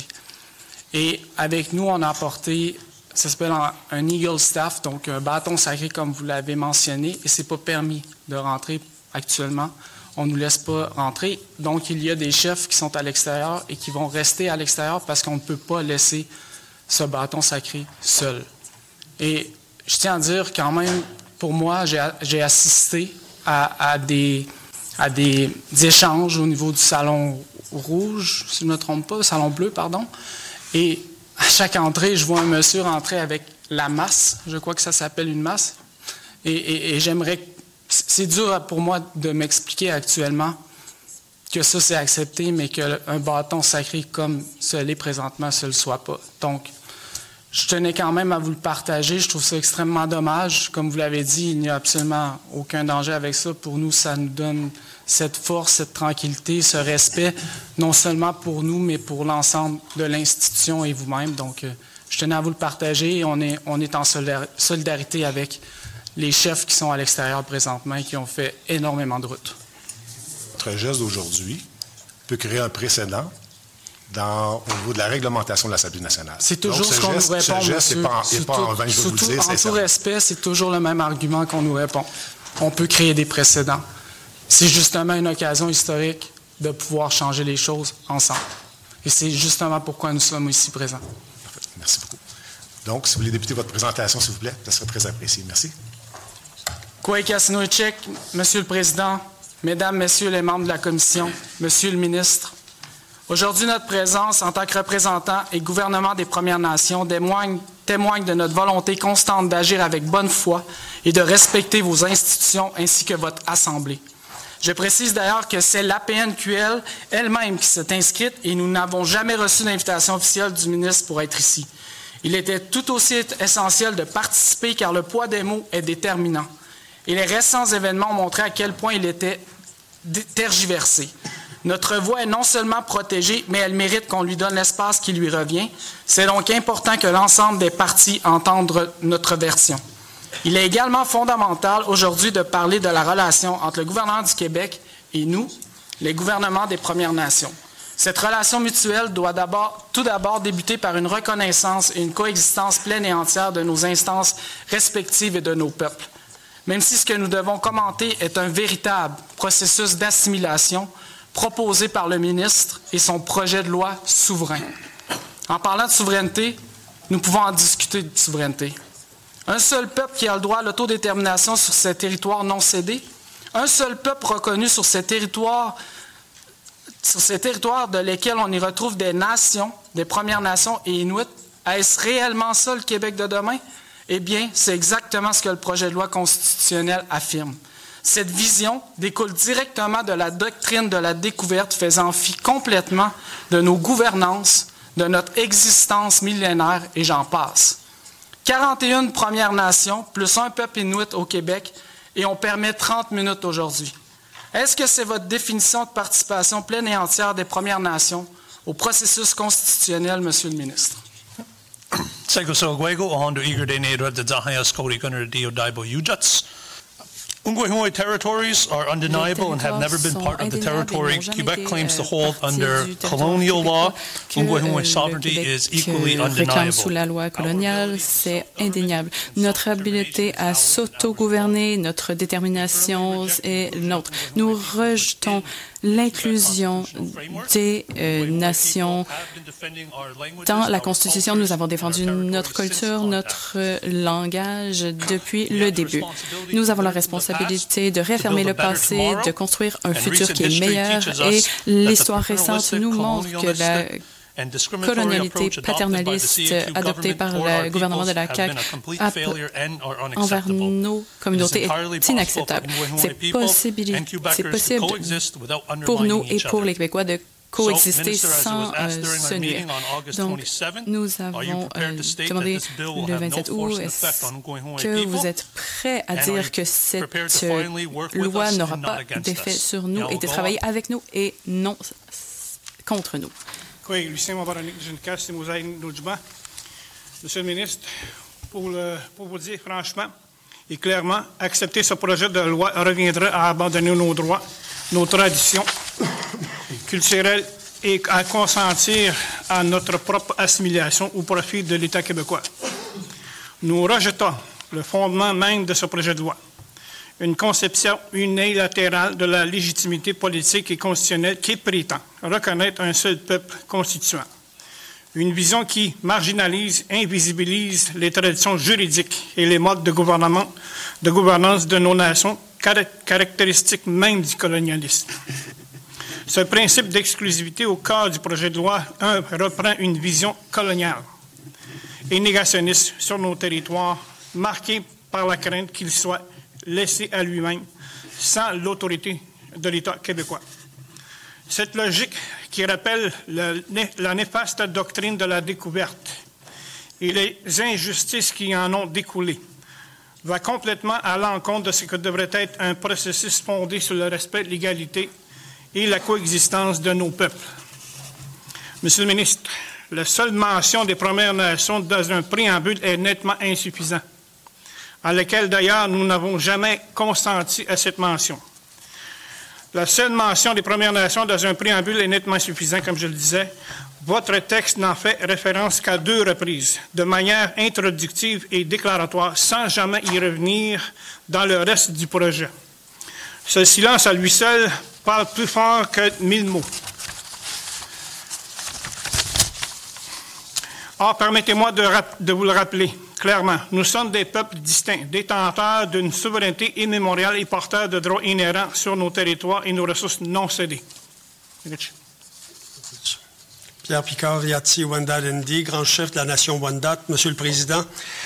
Et avec nous, on a apporté, ça s'appelle un Eagle Staff, donc un bâton sacré comme vous l'avez mentionné, et c'est pas permis de rentrer actuellement. On ne nous laisse pas rentrer. Donc, il y a des chefs qui sont à l'extérieur et qui vont rester à l'extérieur parce qu'on ne peut pas laisser ce bâton sacré seul. Et je tiens à dire quand même, pour moi, j'ai assisté à des échanges au niveau du salon rouge, si je ne me trompe pas, salon bleu, pardon. Et à chaque entrée, je vois un monsieur rentrer avec la masse. Je crois que ça s'appelle une masse. Et j'aimerais... C'est dur pour moi de m'expliquer actuellement que ça, c'est accepté, mais qu'un bâton sacré comme ce l'est présentement, ce ne le soit pas. Donc, je tenais quand même à vous le partager. Je trouve ça extrêmement dommage. Comme vous l'avez dit, il n'y a absolument aucun danger avec ça. Pour nous, ça nous donne cette force, cette tranquillité, ce respect, non seulement pour nous, mais pour l'ensemble de l'institution et vous-même. Donc, je tenais à vous le partager. On est en solidarité avec les chefs qui sont à l'extérieur présentement et qui ont fait énormément de routes. Notre geste d'aujourd'hui peut créer un précédent au niveau de la réglementation de l'Assemblée nationale. C'est toujours ce qu'on nous répond, ce geste n'est pas en vain, je veux vous le dire. En tout respect, c'est toujours le même argument qu'on nous répond. On peut créer des précédents. C'est justement une occasion historique de pouvoir changer les choses ensemble. Et c'est justement pourquoi nous sommes ici présents. Parfait. Merci beaucoup. Donc, si vous voulez débuter votre présentation, s'il vous plaît, ça serait très apprécié. Merci. Kouaï-Kassinoïtchek, Monsieur le Président, Mesdames, Messieurs les membres de la Commission, Monsieur le Ministre, aujourd'hui, notre présence en tant que représentant et gouvernement des Premières Nations témoigne de notre volonté constante d'agir avec bonne foi et de respecter vos institutions ainsi que votre Assemblée. Je précise d'ailleurs que c'est l'APNQL elle-même qui s'est inscrite et nous n'avons jamais reçu d'invitation officielle du ministre pour être ici. Il était tout aussi essentiel de participer car le poids des mots est déterminant. Et les récents événements ont montré à quel point il était tergiversé. Notre voix est non seulement protégée, mais elle mérite qu'on lui donne l'espace qui lui revient. C'est donc important que l'ensemble des partis entendent notre version. Il est également fondamental aujourd'hui de parler de la relation entre le gouvernement du Québec et nous, les gouvernements des Premières Nations. Cette relation mutuelle doit tout d'abord débuter par une reconnaissance et une coexistence pleine et entière de nos instances respectives et de nos peuples. Même si ce que nous devons commenter est un véritable processus d'assimilation proposé par le ministre et son projet de loi souverain. En parlant de souveraineté, nous pouvons en discuter de souveraineté. Un seul peuple qui a le droit à l'autodétermination sur ses territoires non cédés, un seul peuple reconnu sur ces territoires de lesquels on y retrouve des nations, des Premières Nations et Inuits. Est-ce réellement ça le Québec de demain? Eh bien, c'est exactement ce que le projet de loi constitutionnelle affirme. Cette vision découle directement de la doctrine de la découverte faisant fi complètement de nos gouvernances, de notre existence millénaire et j'en passe. 41 Premières Nations, plus un peuple inuit au Québec, et on permet 30 minutes aujourd'hui. Est-ce que c'est votre définition de participation pleine et entière des Premières Nations au processus constitutionnel, Monsieur le ministre? Ungwehoi territories are undeniable and have never been part of the territory Quebec claims to hold under colonial law. Ungwehoi sovereignty is equally undeniable. Sous la loi coloniale, c'est indéniable. Notre habilité à s'auto-gouverner, notre détermination est nôtre. Nous rejetons l'inclusion des nations. Dans la Constitution, nous avons défendu notre culture, notre langage depuis le début. Nous avons la responsabilité de réaffirmer le passé, de construire un futur qui est meilleur et l'histoire récente nous montre que la colonialité paternaliste adoptée par le gouvernement de la CAQ envers nos communautés est inacceptable. C'est possible pour nous et pour les Québécois de coexister sans se nuire. Donc, nous avons demandé le 27 août, est-ce que vous êtes prêts à dire que cette loi n'aura pas d'effet sur nous et de travailler avec nous et non contre nous? Monsieur le ministre, pour vous dire franchement et clairement, accepter ce projet de loi reviendrait à abandonner nos droits, nos traditions culturelles et à consentir à notre propre assimilation au profit de l'État québécois. Nous rejetons le fondement même de ce projet de loi, une conception unilatérale de la légitimité politique et constitutionnelle qui prétend reconnaître un seul peuple constituant. Une vision qui marginalise, invisibilise les traditions juridiques et les modes de gouvernance de nos nations, caractéristiques même du colonialisme. Ce principe d'exclusivité au cœur du projet de loi 1 reprend une vision coloniale et négationniste sur nos territoires, marquée par la crainte qu'il soit laissé à lui-même sans l'autorité de l'État québécois. Cette logique qui rappelle la néfaste doctrine de la découverte et les injustices qui en ont découlé va complètement à l'encontre de ce que devrait être un processus fondé sur le respect, l'égalité et la coexistence de nos peuples. Monsieur le ministre, la seule mention des Premières Nations dans un préambule est nettement insuffisant, à laquelle d'ailleurs nous n'avons jamais consenti à cette mention. La seule mention des Premières Nations dans un préambule est nettement suffisant, comme je le disais. Votre texte n'en fait référence qu'à 2 reprises, de manière introductive et déclaratoire, sans jamais y revenir dans le reste du projet. Ce silence à lui seul parle plus fort que 1000 mots. Or, permettez-moi de vous le rappeler clairement. Nous sommes des peuples distincts, détenteurs d'une souveraineté immémoriale et porteurs de droits inhérents sur nos territoires et nos ressources non cédées. Rich. Pierre Picard, Yati Wendat-Lendi, grand chef de la nation Wendat. Monsieur le Président,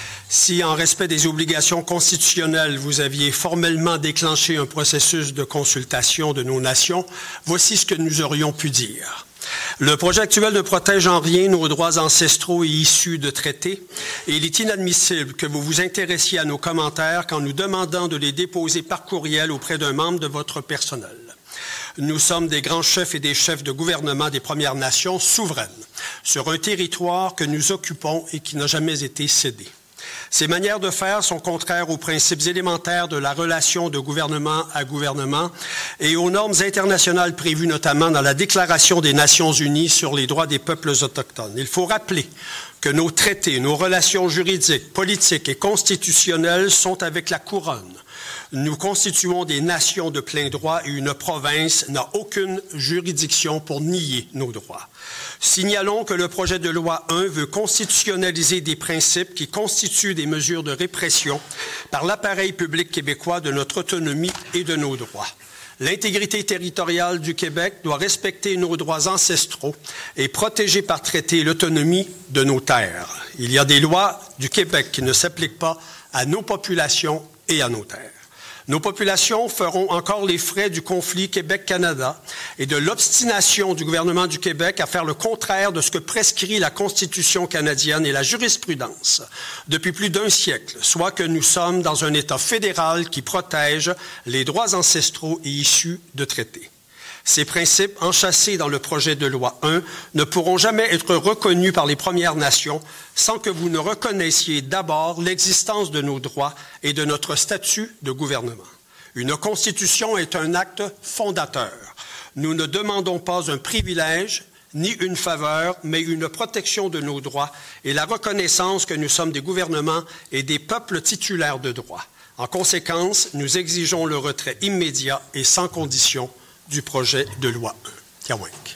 si, en respect des obligations constitutionnelles, vous aviez formellement déclenché un processus de consultation de nos nations, voici ce que nous aurions pu dire. Le projet actuel ne protège en rien nos droits ancestraux et issus de traités, et il est inadmissible que vous vous intéressiez à nos commentaires quand nous demandons de les déposer par courriel auprès d'un membre de votre personnel. Nous sommes des grands chefs et des chefs de gouvernement des Premières Nations souveraines sur un territoire que nous occupons et qui n'a jamais été cédé. Ces manières de faire sont contraires aux principes élémentaires de la relation de gouvernement à gouvernement et aux normes internationales prévues notamment dans la Déclaration des Nations unies sur les droits des peuples autochtones. Il faut rappeler que nos traités, nos relations juridiques, politiques et constitutionnelles sont avec la couronne. Nous constituons des nations de plein droit et une province n'a aucune juridiction pour nier nos droits. Signalons que le projet de loi 1 veut constitutionnaliser des principes qui constituent des mesures de répression par l'appareil public québécois de notre autonomie et de nos droits. L'intégrité territoriale du Québec doit respecter nos droits ancestraux et protéger par traité l'autonomie de nos terres. Il y a des lois du Québec qui ne s'appliquent pas à nos populations et à nos terres. Nos populations feront encore les frais du conflit Québec-Canada et de l'obstination du gouvernement du Québec à faire le contraire de ce que prescrit la Constitution canadienne et la jurisprudence depuis plus d'1 siècle, soit que nous sommes dans un État fédéral qui protège les droits ancestraux et issus de traités. Ces principes, enchâssés dans le projet de loi 1, ne pourront jamais être reconnus par les Premières Nations sans que vous ne reconnaissiez d'abord l'existence de nos droits et de notre statut de gouvernement. Une Constitution est un acte fondateur. Nous ne demandons pas un privilège ni une faveur, mais une protection de nos droits et la reconnaissance que nous sommes des gouvernements et des peuples titulaires de droits. En conséquence, nous exigeons le retrait immédiat et sans condition du projet de loi 1. Tiawank.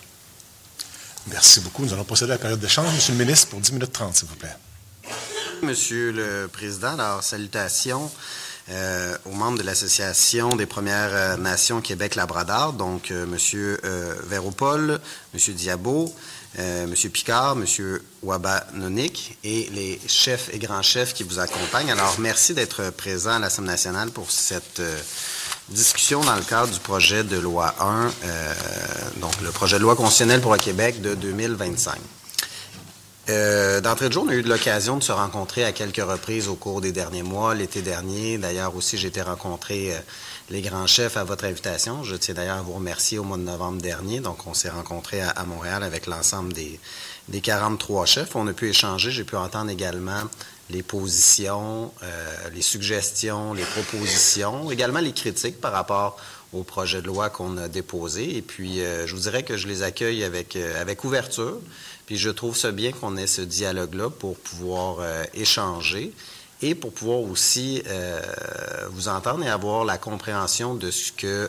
Merci beaucoup. Nous allons procéder à la période d'échange. Monsieur le ministre, pour 10 minutes 30, s'il vous plaît. Monsieur le Président, alors salutations aux membres de l'Association des Premières Nations Québec-Labrador, donc Monsieur Véropol, Monsieur Diabo, Monsieur Picard, Monsieur Wabanonik et les chefs et grands chefs qui vous accompagnent. Alors, merci d'être présents à l'Assemblée nationale pour cette discussion dans le cadre du projet de loi 1, donc le projet de loi constitutionnelle pour le Québec de 2025. D'entrée de jeu, on a eu de l'occasion de se rencontrer à quelques reprises au cours des derniers mois, l'été dernier. D'ailleurs, aussi, j'ai été rencontrer les grands chefs à votre invitation. Je tiens d'ailleurs à vous remercier au mois de novembre dernier. Donc, on s'est rencontrés à Montréal avec l'ensemble des 43 chefs. On a pu échanger. J'ai pu entendre également les positions, les suggestions, les propositions, également les critiques par rapport au projet de loi qu'on a déposé. Et puis, je vous dirais que je les accueille avec ouverture. Puis je trouve ça bien qu'on ait ce dialogue-là pour pouvoir échanger et pour pouvoir aussi vous entendre et avoir la compréhension de ce que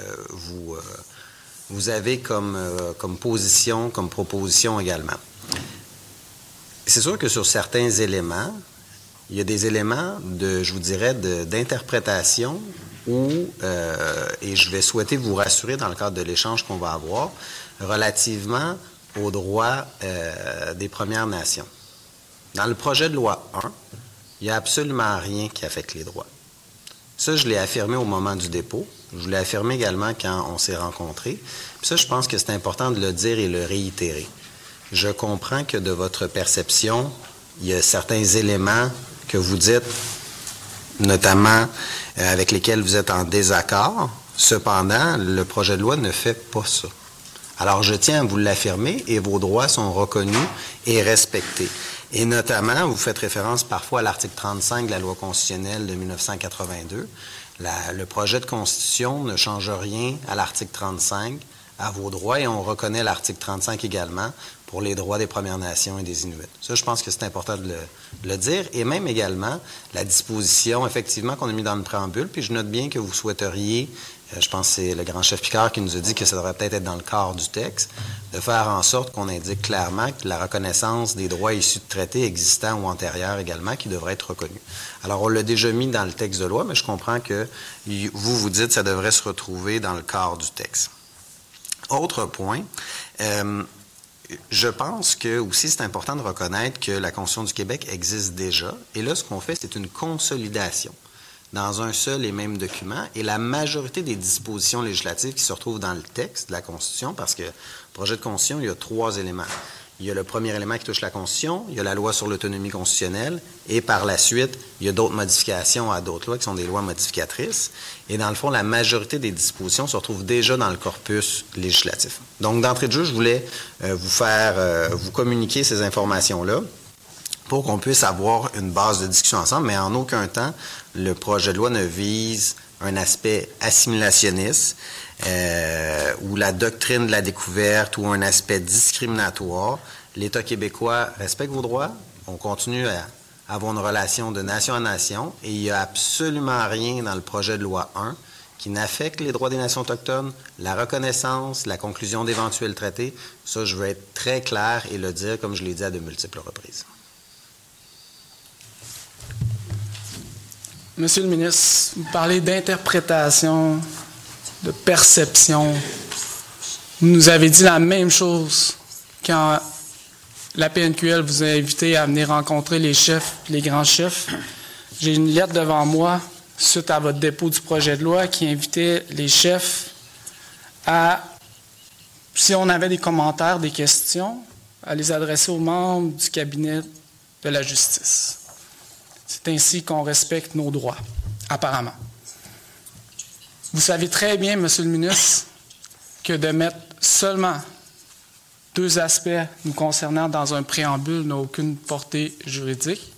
vous avez comme position, comme proposition également. C'est sûr que sur certains éléments, il y a des éléments je vous dirais, d'interprétation où, et je vais souhaiter vous rassurer dans le cadre de l'échange qu'on va avoir, relativement aux droits des Premières Nations. Dans le projet de loi 1, il n'y a absolument rien qui affecte les droits. Ça, je l'ai affirmé au moment du dépôt. Je l'ai affirmé également quand on s'est rencontrés. Puis ça, je pense que c'est important de le dire et le réitérer. Je comprends que de votre perception, il y a certains éléments que vous dites, notamment avec lesquels vous êtes en désaccord. Cependant, le projet de loi ne fait pas ça. Alors, je tiens à vous l'affirmer et vos droits sont reconnus et respectés. Et notamment, vous faites référence parfois à l'article 35 de la loi constitutionnelle de 1982. Le projet de constitution ne change rien à l'article 35, à vos droits, et on reconnaît l'article 35 également pour les droits des Premières Nations et des Inuits. Ça, je pense que c'est important de le dire. Et même également, la disposition, effectivement, qu'on a mis dans le préambule, puis je note bien que vous souhaiteriez, je pense que c'est le grand chef Picard qui nous a dit que ça devrait peut-être être dans le corps du texte, de faire en sorte qu'on indique clairement que la reconnaissance des droits issus de traités existants ou antérieurs également qui devraient être reconnus. Alors, on l'a déjà mis dans le texte de loi, mais je comprends que vous dites que ça devrait se retrouver dans le corps du texte. Autre point, je pense que aussi c'est important de reconnaître que la Constitution du Québec existe déjà. Et là, ce qu'on fait, c'est une consolidation dans un seul et même document. Et la majorité des dispositions législatives qui se retrouvent dans le texte de la Constitution, parce que le projet de Constitution, il y a 3 éléments. Il y a le premier élément qui touche la Constitution, il y a la loi sur l'autonomie constitutionnelle, et par la suite, il y a d'autres modifications à d'autres lois qui sont des lois modificatrices. Et dans le fond, la majorité des dispositions se retrouvent déjà dans le corpus législatif. Donc, d'entrée de jeu, je voulais vous communiquer ces informations-là pour qu'on puisse avoir une base de discussion ensemble, mais en aucun temps, le projet de loi ne vise un aspect assimilationniste ou la doctrine de la découverte ou un aspect discriminatoire. L'État québécois respecte vos droits. On continue à avoir une relation de nation à nation et il n'y a absolument rien dans le projet de loi 1 qui n'affecte les droits des nations autochtones, la reconnaissance, la conclusion d'éventuels traités. Ça, je veux être très clair et le dire comme je l'ai dit à de multiples reprises. Monsieur le ministre, vous parlez d'interprétation, de perception. Vous nous avez dit la même chose quand la PNQL vous a invité à venir rencontrer les chefs, les grands chefs. J'ai une lettre devant moi, suite à votre dépôt du projet de loi, qui invitait les chefs à, si on avait des commentaires, des questions, à les adresser aux membres du cabinet de la justice. C'est ainsi qu'on respecte nos droits, apparemment. Vous savez très bien, Monsieur le ministre, que de mettre seulement 2 aspects nous concernant dans un préambule n'a aucune portée juridique.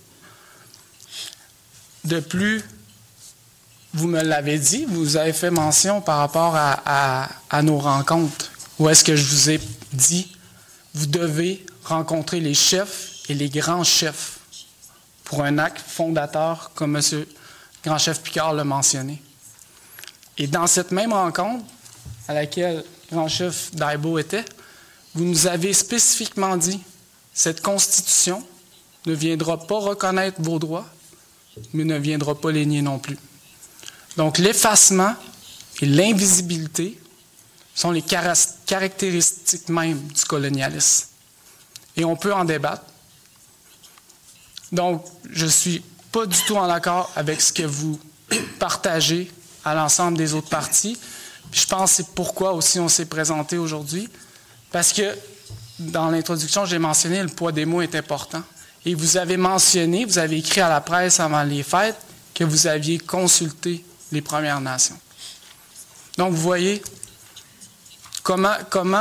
De plus, vous me l'avez dit, vous avez fait mention par rapport à nos rencontres, où est-ce que je vous ai dit, vous devez rencontrer les chefs et les grands chefs pour un acte fondateur, comme M. Grand Chef Picard l'a mentionné. Et dans cette même rencontre, à laquelle Grand Chef Daibo était, vous nous avez spécifiquement dit, cette Constitution ne viendra pas reconnaître vos droits, mais ne viendra pas les nier non plus. Donc l'effacement et l'invisibilité sont les caractéristiques mêmes du colonialisme. Et on peut en débattre. Donc, je ne suis pas du tout en accord avec ce que vous partagez à l'ensemble des autres partis. Puis je pense que c'est pourquoi aussi on s'est présenté aujourd'hui. Parce que dans l'introduction, j'ai mentionné le poids des mots est important. Et vous avez mentionné, vous avez écrit à la presse avant les fêtes que vous aviez consulté les Premières Nations. Donc, vous voyez comment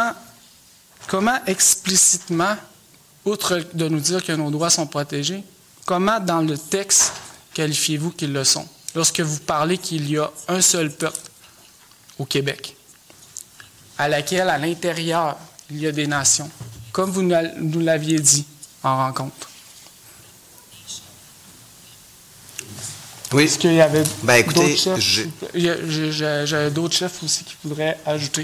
explicitement, outre de nous dire que nos droits sont protégés, comment dans le texte qualifiez-vous qu'ils le sont? Lorsque vous parlez qu'il y a un seul peuple au Québec, à laquelle, à l'intérieur, il y a des nations, comme vous nous l'aviez dit en rencontre. Oui. Est-ce qu'il y avait écoutez, d'autres chefs? J'avais d'autres chefs aussi qui voudraient ajouter.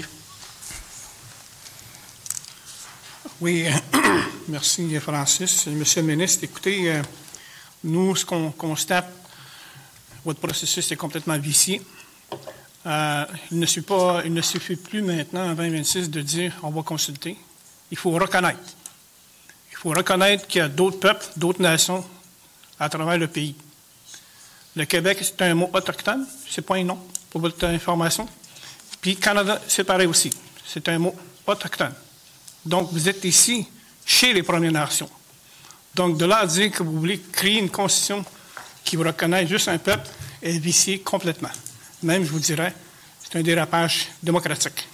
Oui, merci Francis. Monsieur le ministre, écoutez, nous, ce qu'on constate, votre processus est complètement vicié. Il ne suffit plus maintenant, en 2026, de dire on va consulter. Il faut reconnaître. Il faut reconnaître qu'il y a d'autres peuples, d'autres nations à travers le pays. Le Québec, c'est un mot autochtone, c'est pas un nom, pour votre information. Puis Canada, c'est pareil aussi. C'est un mot autochtone. Donc, vous êtes ici, chez les Premières Nations. Donc, de là à dire que vous voulez créer une constitution qui vous reconnaît juste un peuple est vicié complètement. Même, je vous dirais, c'est un dérapage démocratique.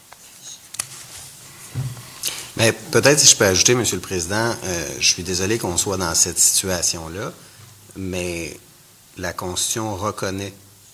Mais peut-être si je peux ajouter, M. le Président, je suis désolé qu'on soit dans cette situation-là, mais la Constitution reconnaît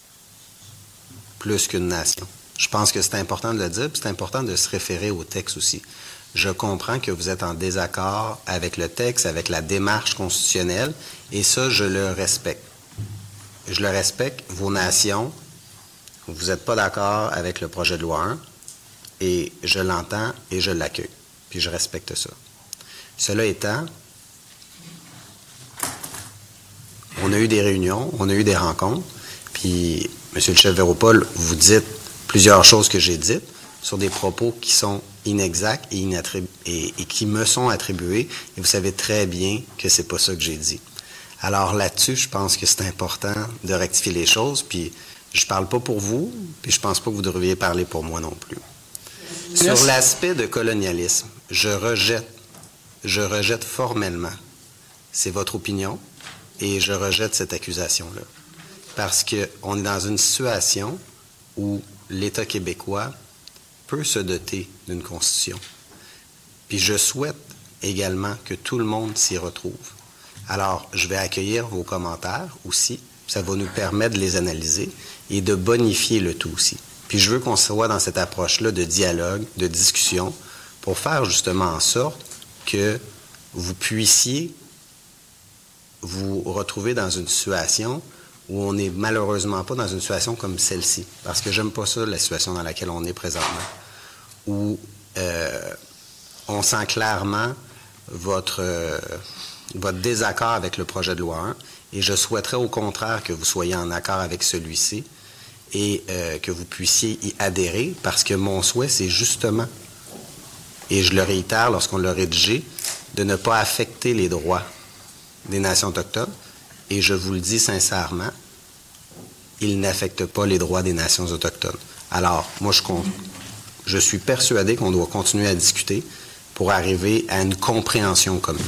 plus qu'une nation. Je pense que c'est important de le dire, puis c'est important de se référer au texte aussi. Je comprends que vous êtes en désaccord avec le texte, avec la démarche constitutionnelle, et ça, je le respecte. Je le respecte. Vos nations, vous n'êtes pas d'accord avec le projet de loi 1, et je l'entends et je l'accueille. Puis je respecte ça. Cela étant, on a eu des réunions, on a eu des rencontres, puis, M. le chef Véropol, vous dites plusieurs choses que j'ai dites sur des propos qui sont inexacts et qui me sont attribués, et vous savez très bien que c'est pas ça que j'ai dit. Alors là-dessus, je pense que c'est important de rectifier les choses, puis je parle pas pour vous, puis je pense pas que vous devriez parler pour moi non plus. Sur l'aspect de colonialisme, je rejette formellement. C'est votre opinion, et je rejette cette accusation-là. Parce qu'on est dans une situation où l'État québécois peut se doter d'une constitution. Puis je souhaite également que tout le monde s'y retrouve. Alors, je vais accueillir vos commentaires aussi. Ça va nous permettre de les analyser et de bonifier le tout aussi. Puis je veux qu'on soit dans cette approche-là de dialogue, de discussion, pour faire justement en sorte que vous puissiez vous retrouver dans une situation où on n'est malheureusement pas dans une situation comme celle-ci. Parce que j'aime pas ça, la situation dans laquelle on est présentement. Où on sent clairement votre désaccord avec le projet de loi 1. Et je souhaiterais au contraire que vous soyez en accord avec celui-ci et que vous puissiez y adhérer, parce que mon souhait, c'est justement, et je le réitère lorsqu'on l'a rédigé, de ne pas affecter les droits des nations autochtones. Et je vous le dis sincèrement, il n'affecte pas les droits des nations autochtones. Alors, moi, je suis persuadé qu'on doit continuer à discuter pour arriver à une compréhension commune.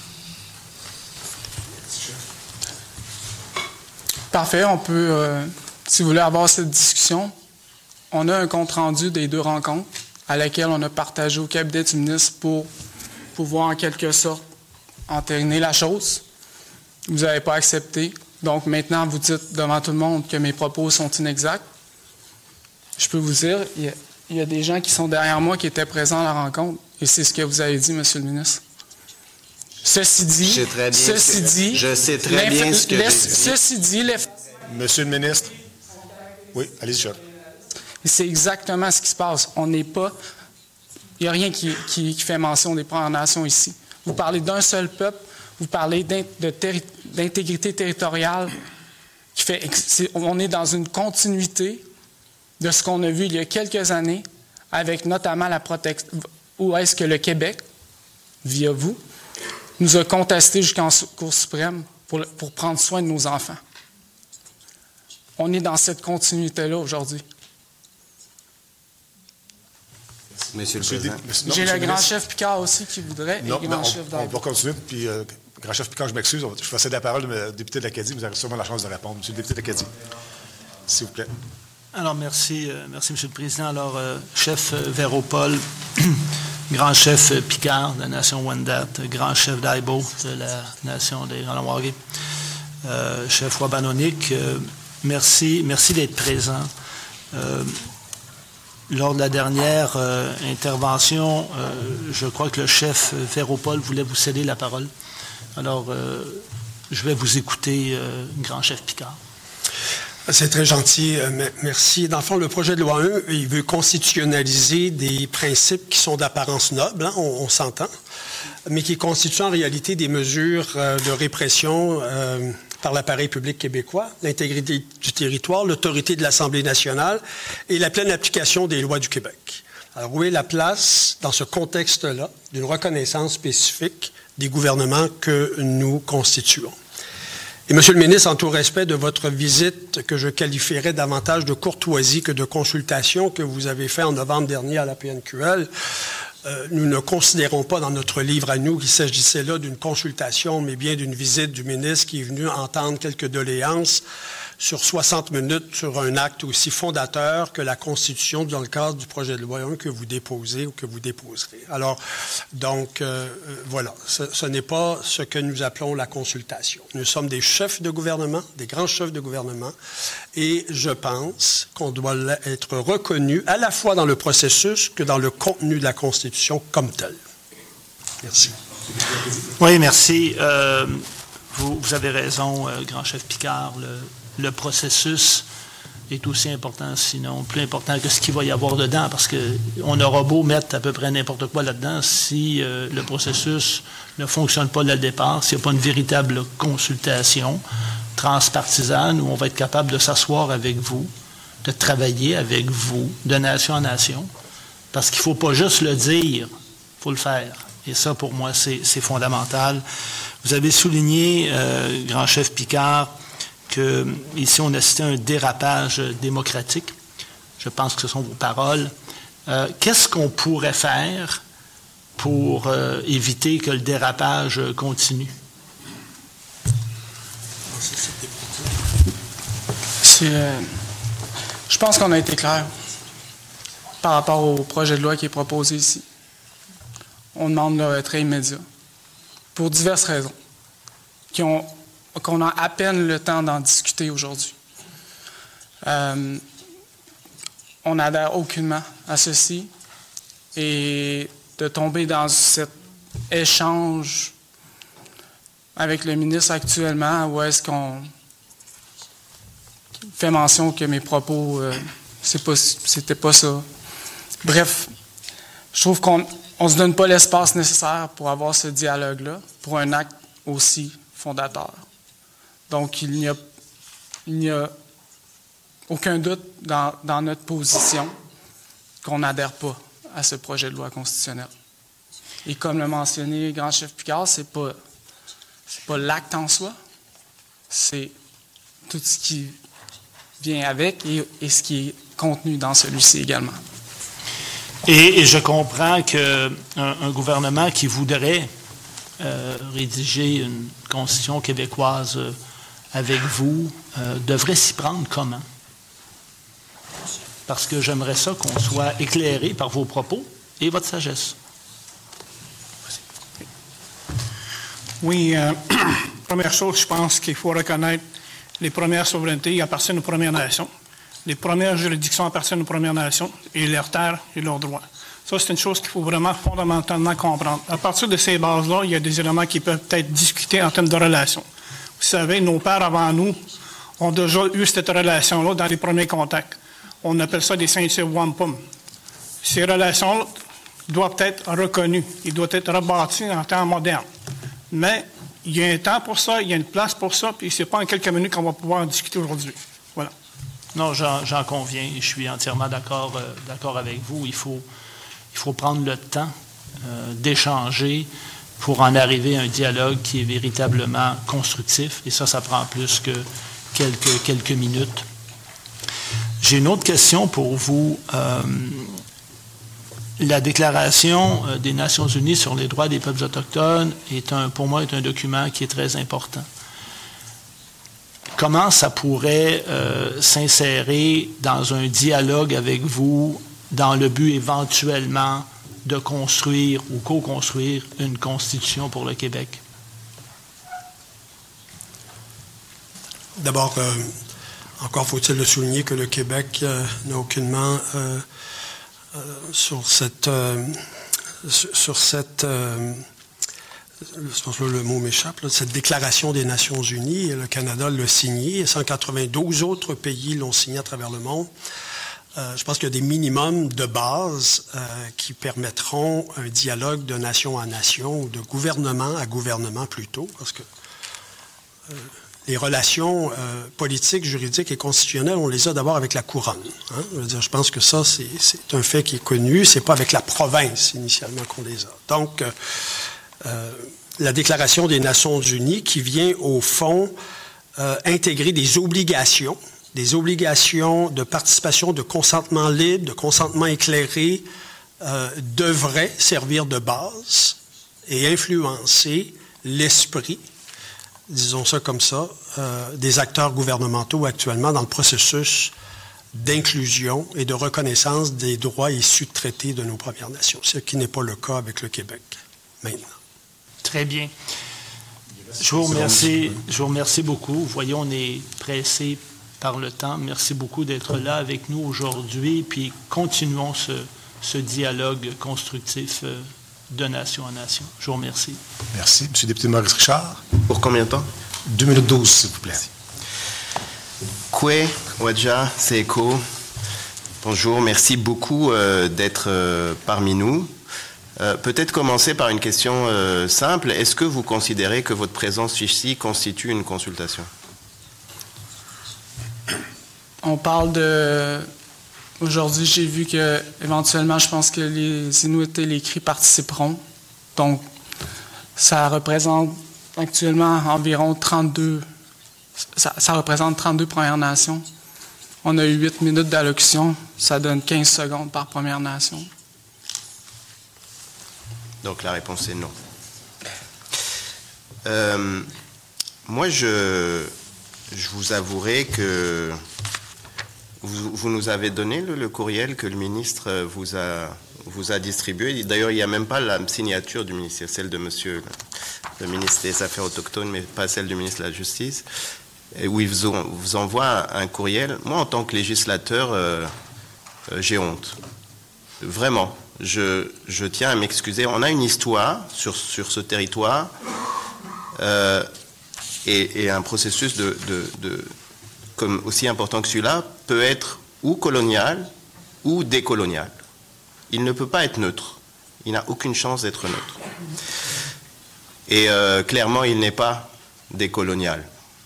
Parfait, on peut, si vous voulez avoir cette discussion, on a un compte-rendu des deux rencontres à laquelle on a partagé au cabinet du ministre pour pouvoir en quelque sorte entériner la chose. Vous n'avez pas accepté. Donc maintenant, vous dites devant tout le monde que mes propos sont inexacts. Je peux vous dire, il y a des gens qui sont derrière moi qui étaient présents à la rencontre, et c'est ce que vous avez dit, M. le ministre. Ceci dit, je sais très bien ce que j'ai dit. Ceci dit, Monsieur le ministre. Oui, allez-y, Charles. C'est exactement ce qui se passe. On n'est pas... Il n'y a rien qui fait mention des Premières Nations ici. Vous parlez d'un seul peuple, vous parlez d'intégrité territoriale. On est dans une continuité de ce qu'on a vu il y a quelques années, avec notamment la protection... Où est-ce que le Québec, via vous, nous a contesté jusqu'en Cour suprême pour prendre soin de nos enfants. On est dans cette continuité-là aujourd'hui. Monsieur le Président. J'ai le grand chef Picard aussi qui voudrait, non, et grand chef on va continuer, puis grand chef Picard, je m'excuse, je vais céder la parole au député de l'Acadie, vous avez sûrement la chance de répondre. Monsieur le député de l'Acadie, s'il vous plaît. Alors, merci, Monsieur le Président. Alors, chef Véropol, grand chef Picard de la nation Wendat, grand chef d'Aibo de la nation des Ranawagé, chef Wabanonic, merci d'être présent. Lors de la dernière intervention, je crois que le chef Véropol voulait vous céder la parole. Alors, je vais vous écouter, grand chef Picard. C'est très gentil, merci. Dans le fond, le projet de loi 1, il veut constitutionnaliser des principes qui sont d'apparence noble, hein, on s'entend, mais qui constituent en réalité des mesures de répression par l'appareil public québécois, l'intégrité du territoire, l'autorité de l'Assemblée nationale et la pleine application des lois du Québec. Alors, où est la place, dans ce contexte-là, d'une reconnaissance spécifique des gouvernements que nous constituons? Et Monsieur le ministre, en tout respect de votre visite, que je qualifierais davantage de courtoisie que de consultation que vous avez fait en novembre dernier à la PNQL, nous ne considérons pas dans notre livre à nous qu'il s'agissait là d'une consultation, mais bien d'une visite du ministre qui est venu entendre quelques doléances sur 60 minutes sur un acte aussi fondateur que la Constitution dans le cadre du projet de loi 1 que vous déposez ou que vous déposerez. Alors, donc, voilà, ce n'est pas ce que nous appelons la consultation. Nous sommes des chefs de gouvernement, des grands chefs de gouvernement, et je pense qu'on doit être reconnu à la fois dans le processus que dans le contenu de la Constitution comme tel. Merci. Oui, merci. Vous avez raison, grand chef Picard. Le processus est aussi important, sinon plus important que ce qu'il va y avoir dedans, parce qu'on aura beau mettre à peu près n'importe quoi là-dedans, si le processus ne fonctionne pas dès le départ, s'il n'y a pas une véritable consultation transpartisane où on va être capable de s'asseoir avec vous, de travailler avec vous, de nation en nation, parce qu'il ne faut pas juste le dire, il faut le faire. Et ça, pour moi, c'est fondamental. Vous avez souligné, grand chef Picard, qu'ici, on assistait à un dérapage démocratique. Je pense que ce sont vos paroles. Qu'est-ce qu'on pourrait faire pour éviter que le dérapage continue? Je pense qu'on a été clair par rapport au projet de loi qui est proposé ici. On demande le retrait immédiat pour diverses raisons qu'on a à peine le temps d'en discuter aujourd'hui. On n'adhère aucunement à ceci et de tomber dans cet échange avec le ministre actuellement où est-ce qu'on fait mention que mes propos, c'était pas ça. Bref, je trouve qu'on ne se donne pas l'espace nécessaire pour avoir ce dialogue-là, pour un acte aussi fondateur. Donc, il n'y a aucun doute dans notre position qu'on n'adhère pas à ce projet de loi constitutionnel. Et comme l'a mentionné grand chef Picard, c'est pas l'acte en soi, c'est tout ce qui vient avec et ce qui est contenu dans celui-ci également. Et je comprends qu'un gouvernement qui voudrait rédiger une constitution québécoise avec vous devrait s'y prendre comment? Parce que j'aimerais ça qu'on soit éclairé par vos propos et votre sagesse. Oui, première chose, je pense qu'il faut reconnaître les premières souverainetés appartiennent aux Premières Nations. Les premières juridictions appartiennent aux Premières Nations et leurs terres et leurs droits. Ça, c'est une chose qu'il faut vraiment fondamentalement comprendre. À partir de ces bases-là, il y a des éléments qui peuvent être discutés en termes de relations. Vous savez, nos pères avant nous ont déjà eu cette relation-là dans les premiers contacts. On appelle ça des ceintures wampum. Ces relations doivent être reconnues. Ils doivent être rebâtis en temps moderne. Mais il y a un temps pour ça, il y a une place pour ça, puis ce n'est pas en quelques minutes qu'on va pouvoir en discuter aujourd'hui. Voilà. Non, j'en conviens. Je suis entièrement d'accord avec vous. Il faut prendre le temps d'échanger pour en arriver à un dialogue qui est véritablement constructif. Et ça prend plus que quelques minutes. J'ai une autre question pour vous. La Déclaration des Nations unies sur les droits des peuples autochtones pour moi, est un document qui est très important. Comment ça pourrait s'insérer dans un dialogue avec vous dans le but éventuellement de construire ou co-construire une constitution pour le Québec? D'abord, encore faut-il le souligner que le Québec n'a aucunement sur cette le mot m'échappe, cette déclaration des Nations unies, le Canada l'a signée, 192 autres pays l'ont signé à travers le monde. Je pense qu'il y a des minimums de base qui permettront un dialogue de nation à nation, ou de gouvernement à gouvernement plutôt, parce que les relations politiques, juridiques et constitutionnelles, on les a d'abord avec la couronne. Hein? Je pense que ça, c'est un fait qui est connu. C'est pas avec la province, initialement, qu'on les a. Donc, la Déclaration des Nations unies qui vient, au fond, intégrer des obligations de participation, de consentement libre, de consentement éclairé, devrait servir de base et influencer l'esprit, disons ça comme ça, des acteurs gouvernementaux actuellement dans le processus d'inclusion et de reconnaissance des droits issus de traités de nos Premières Nations, ce qui n'est pas le cas avec le Québec maintenant. Très bien. Je vous remercie beaucoup. Vous voyez, on est pressé par le temps. Merci beaucoup d'être là avec nous aujourd'hui, puis continuons ce dialogue constructif de nation à nation. Je vous remercie. Merci. Monsieur le député Maurice Richard. Pour combien de temps? 2 minutes 12, s'il vous plaît. Kwe, Wadja, Seeko, bonjour. Merci beaucoup d'être parmi nous. Peut-être commencer par une question simple. Est-ce que vous considérez que votre présence ici constitue une consultation? On parle de... Aujourd'hui, j'ai vu que éventuellement, je pense que les Inuits et les Cris participeront. Donc, ça représente actuellement environ 32... Ça représente 32 Premières Nations. On a eu 8 minutes d'allocution. Ça donne 15 secondes par Première Nation. Donc la réponse est non. Moi, je vous avouerai que vous nous avez donné le courriel que le ministre vous a distribué. D'ailleurs, il n'y a même pas la signature du ministère, celle de monsieur le ministre des Affaires autochtones, mais pas celle du ministre de la Justice, et où il vous envoie un courriel. Moi, en tant que législateur, j'ai honte. Vraiment. Je tiens à m'excuser. On a une histoire sur ce territoire et un processus comme aussi important que celui-là peut être ou colonial ou décolonial. Il ne peut pas être neutre. Il n'a aucune chance d'être neutre. Et clairement, il n'est pas décolonial.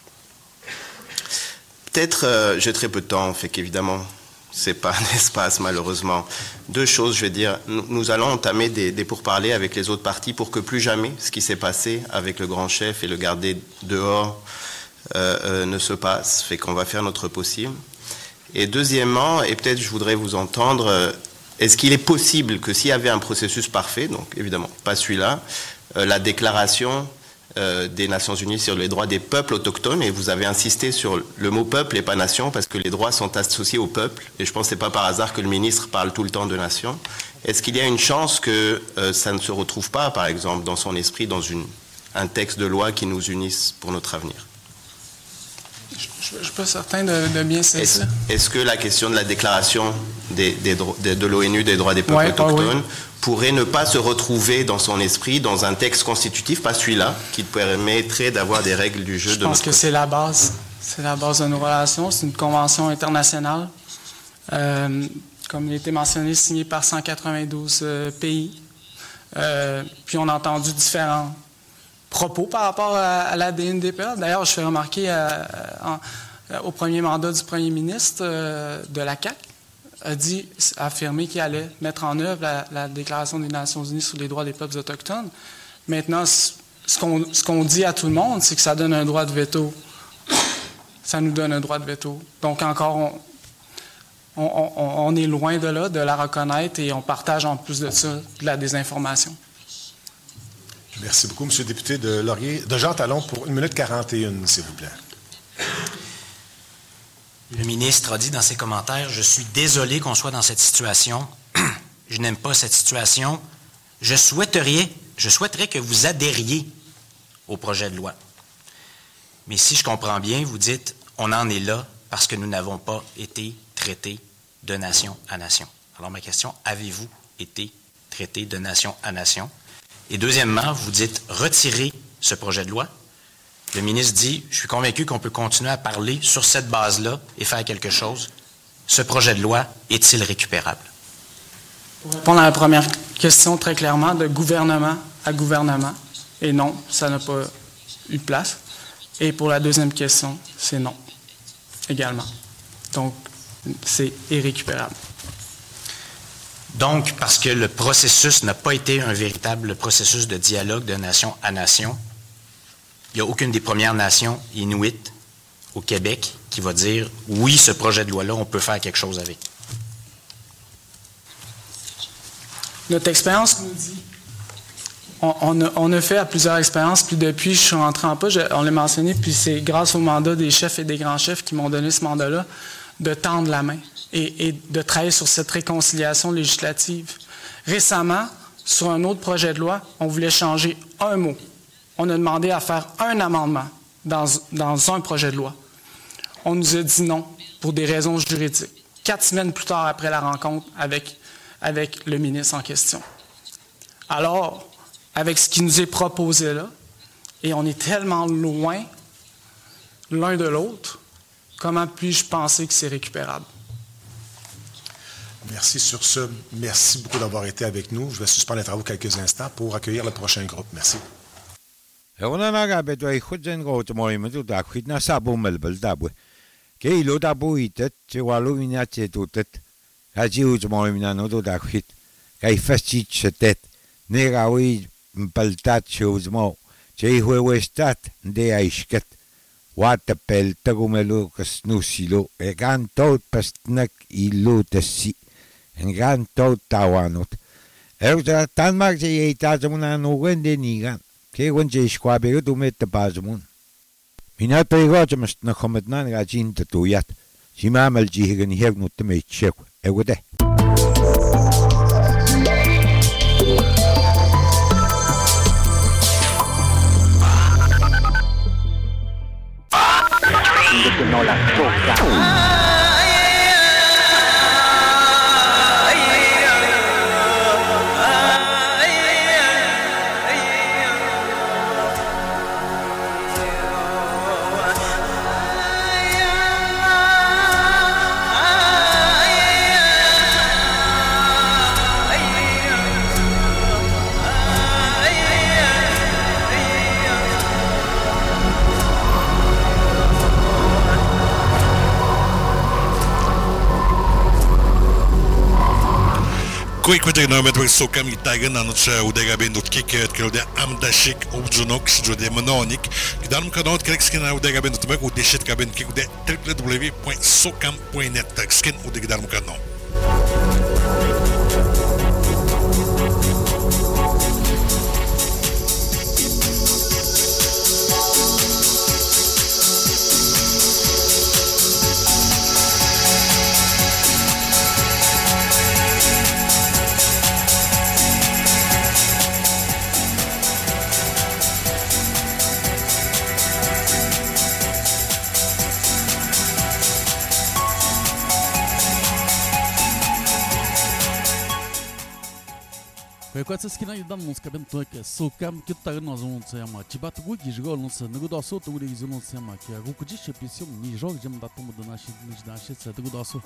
Peut-être, j'ai très peu de temps, fait qu'évidemment, c'est pas un espace, malheureusement. 2 choses, je vais dire. Nous allons entamer des pourparlers avec les autres partis pour que plus jamais ce qui s'est passé avec le grand chef et le garder dehors ne se passe. Fait qu'on va faire notre possible. Et deuxièmement, et peut-être je voudrais vous entendre, est-ce qu'il est possible que s'il y avait un processus parfait, donc évidemment pas celui-là, la déclaration des Nations Unies sur les droits des peuples autochtones, et vous avez insisté sur le mot peuple et pas nation, parce que les droits sont associés au peuple, et je pense que ce n'est pas par hasard que le ministre parle tout le temps de nation. Est-ce qu'il y a une chance que ça ne se retrouve pas, par exemple, dans son esprit, dans un texte de loi qui nous unisse pour notre avenir? Je ne suis pas certain de bien saisir. Est-ce que la question de la déclaration de l'ONU des droits des peuples autochtones pourrait ne pas se retrouver dans son esprit, dans un texte constitutif, pas celui-là, qui permettrait d'avoir des règles du jeu de notre... Je pense que c'est la base. C'est la base de nos relations. C'est une convention internationale, comme il a été mentionné, signée par 192 pays. Puis on a entendu différents propos par rapport à la DNDPA. D'ailleurs, je fais remarquer au premier mandat du premier ministre de la CAQ, a affirmé qu'il allait mettre en œuvre la Déclaration des Nations unies sur les droits des peuples autochtones. Maintenant, ce qu'on dit à tout le monde, c'est que ça donne un droit de veto. Ça nous donne un droit de veto. Donc encore, On est loin de là, de la reconnaître, et on partage en plus de ça de la désinformation. Merci beaucoup, M. le député de Laurier. De Jean Talon pour 1 minute 41, s'il vous plaît. Le ministre a dit dans ses commentaires, « Je suis désolé qu'on soit dans cette situation. Je n'aime pas cette situation. Je souhaiterais que vous adhériez au projet de loi. » Mais si je comprends bien, vous dites, on en est là parce que nous n'avons pas été traités de nation à nation. Alors ma question, avez-vous été traités de nation à nation? Et deuxièmement, vous dites, retirez ce projet de loi. Le ministre dit, je suis convaincu qu'on peut continuer à parler sur cette base-là et faire quelque chose. Ce projet de loi est-il récupérable? Pour répondre à la première question très clairement, de gouvernement à gouvernement, et non, ça n'a pas eu place. Et pour la deuxième question, c'est non, également. Donc, c'est irrécupérable. Donc, parce que le processus n'a pas été un véritable processus de dialogue de nation à nation, il n'y a aucune des Premières Nations inuites au Québec qui va dire « Oui, ce projet de loi-là, on peut faire quelque chose avec ». Notre expérience nous dit, on a fait à plusieurs expériences, puis depuis je suis rentré en poste, on l'a mentionné, puis c'est grâce au mandat des chefs et des grands chefs qui m'ont donné ce mandat-là, de tendre la main et de travailler sur cette réconciliation législative. Récemment, sur un autre projet de loi, on voulait changer un mot. On a demandé à faire un amendement dans un projet de loi. On nous a dit non pour des raisons juridiques. 4 semaines plus tard, après la rencontre avec le ministre en question. Alors, avec ce qui nous est proposé là, et on est tellement loin l'un de l'autre, comment puis-je penser que c'est récupérable? Merci sur ce. Merci beaucoup d'avoir été avec nous. Je vais suspendre les travaux quelques instants pour accueillir le prochain groupe. Merci. Kujkujeg nömet szokam itt tágen, annak udega bendut kikért kerülde amdashik obzunok, sjude mononik. Kidanum kanot krekskin udega bendut mek udeshit kaben kikude www.sokam.net skin udega danum kanot. Quando que nós damos uns cabelos que socam que tá nós vamos ser uma tipo tu que joga não sei nego dosso tu que não sei mais que o que diz pensão ni jogo já me dá tomo da nasce se nego dosso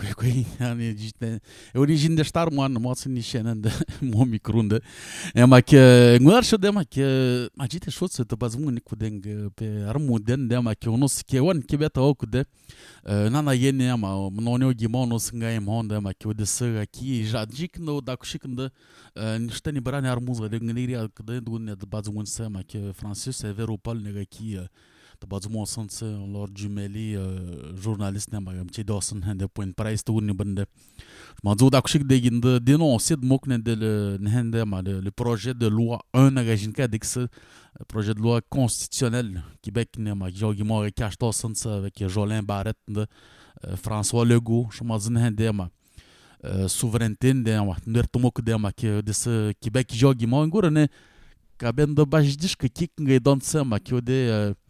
كوي يعني جيت اوريجين دشتار مان ما سني شنن مو ميكرون اما ك غوار شو دما ك ما جيت شو تبازمو نيكو دنج بارمو دن دما ك ونص ك ون كبيتا وكده نانا يني ما منونيو جيمونو سنغاي مون دما ك ودسا كي جادجيك نو داكشيكند نشتني براني ارموز دنغنيريا كده دون تبازمو سما ك فرانسيس سيفيروبال نغاكي تبازمو سنس لور جمالي جورناليست نما متي دوسن هند بوينت برايس توني بند مازو داكشيك ديند دينونسيد موكن دل نهند ما le projet de loi 1 نغاجين كادكس projet de loi constitutionnel Québec نما جوغي مو كاشتو سنس avec Jolin Barrette François Legault شمازن هند ما souveraineté نما نرتموك دما كي دس Québec جوغي مو ngorane كابن دو باجديش كيك غي دون سما كيو دي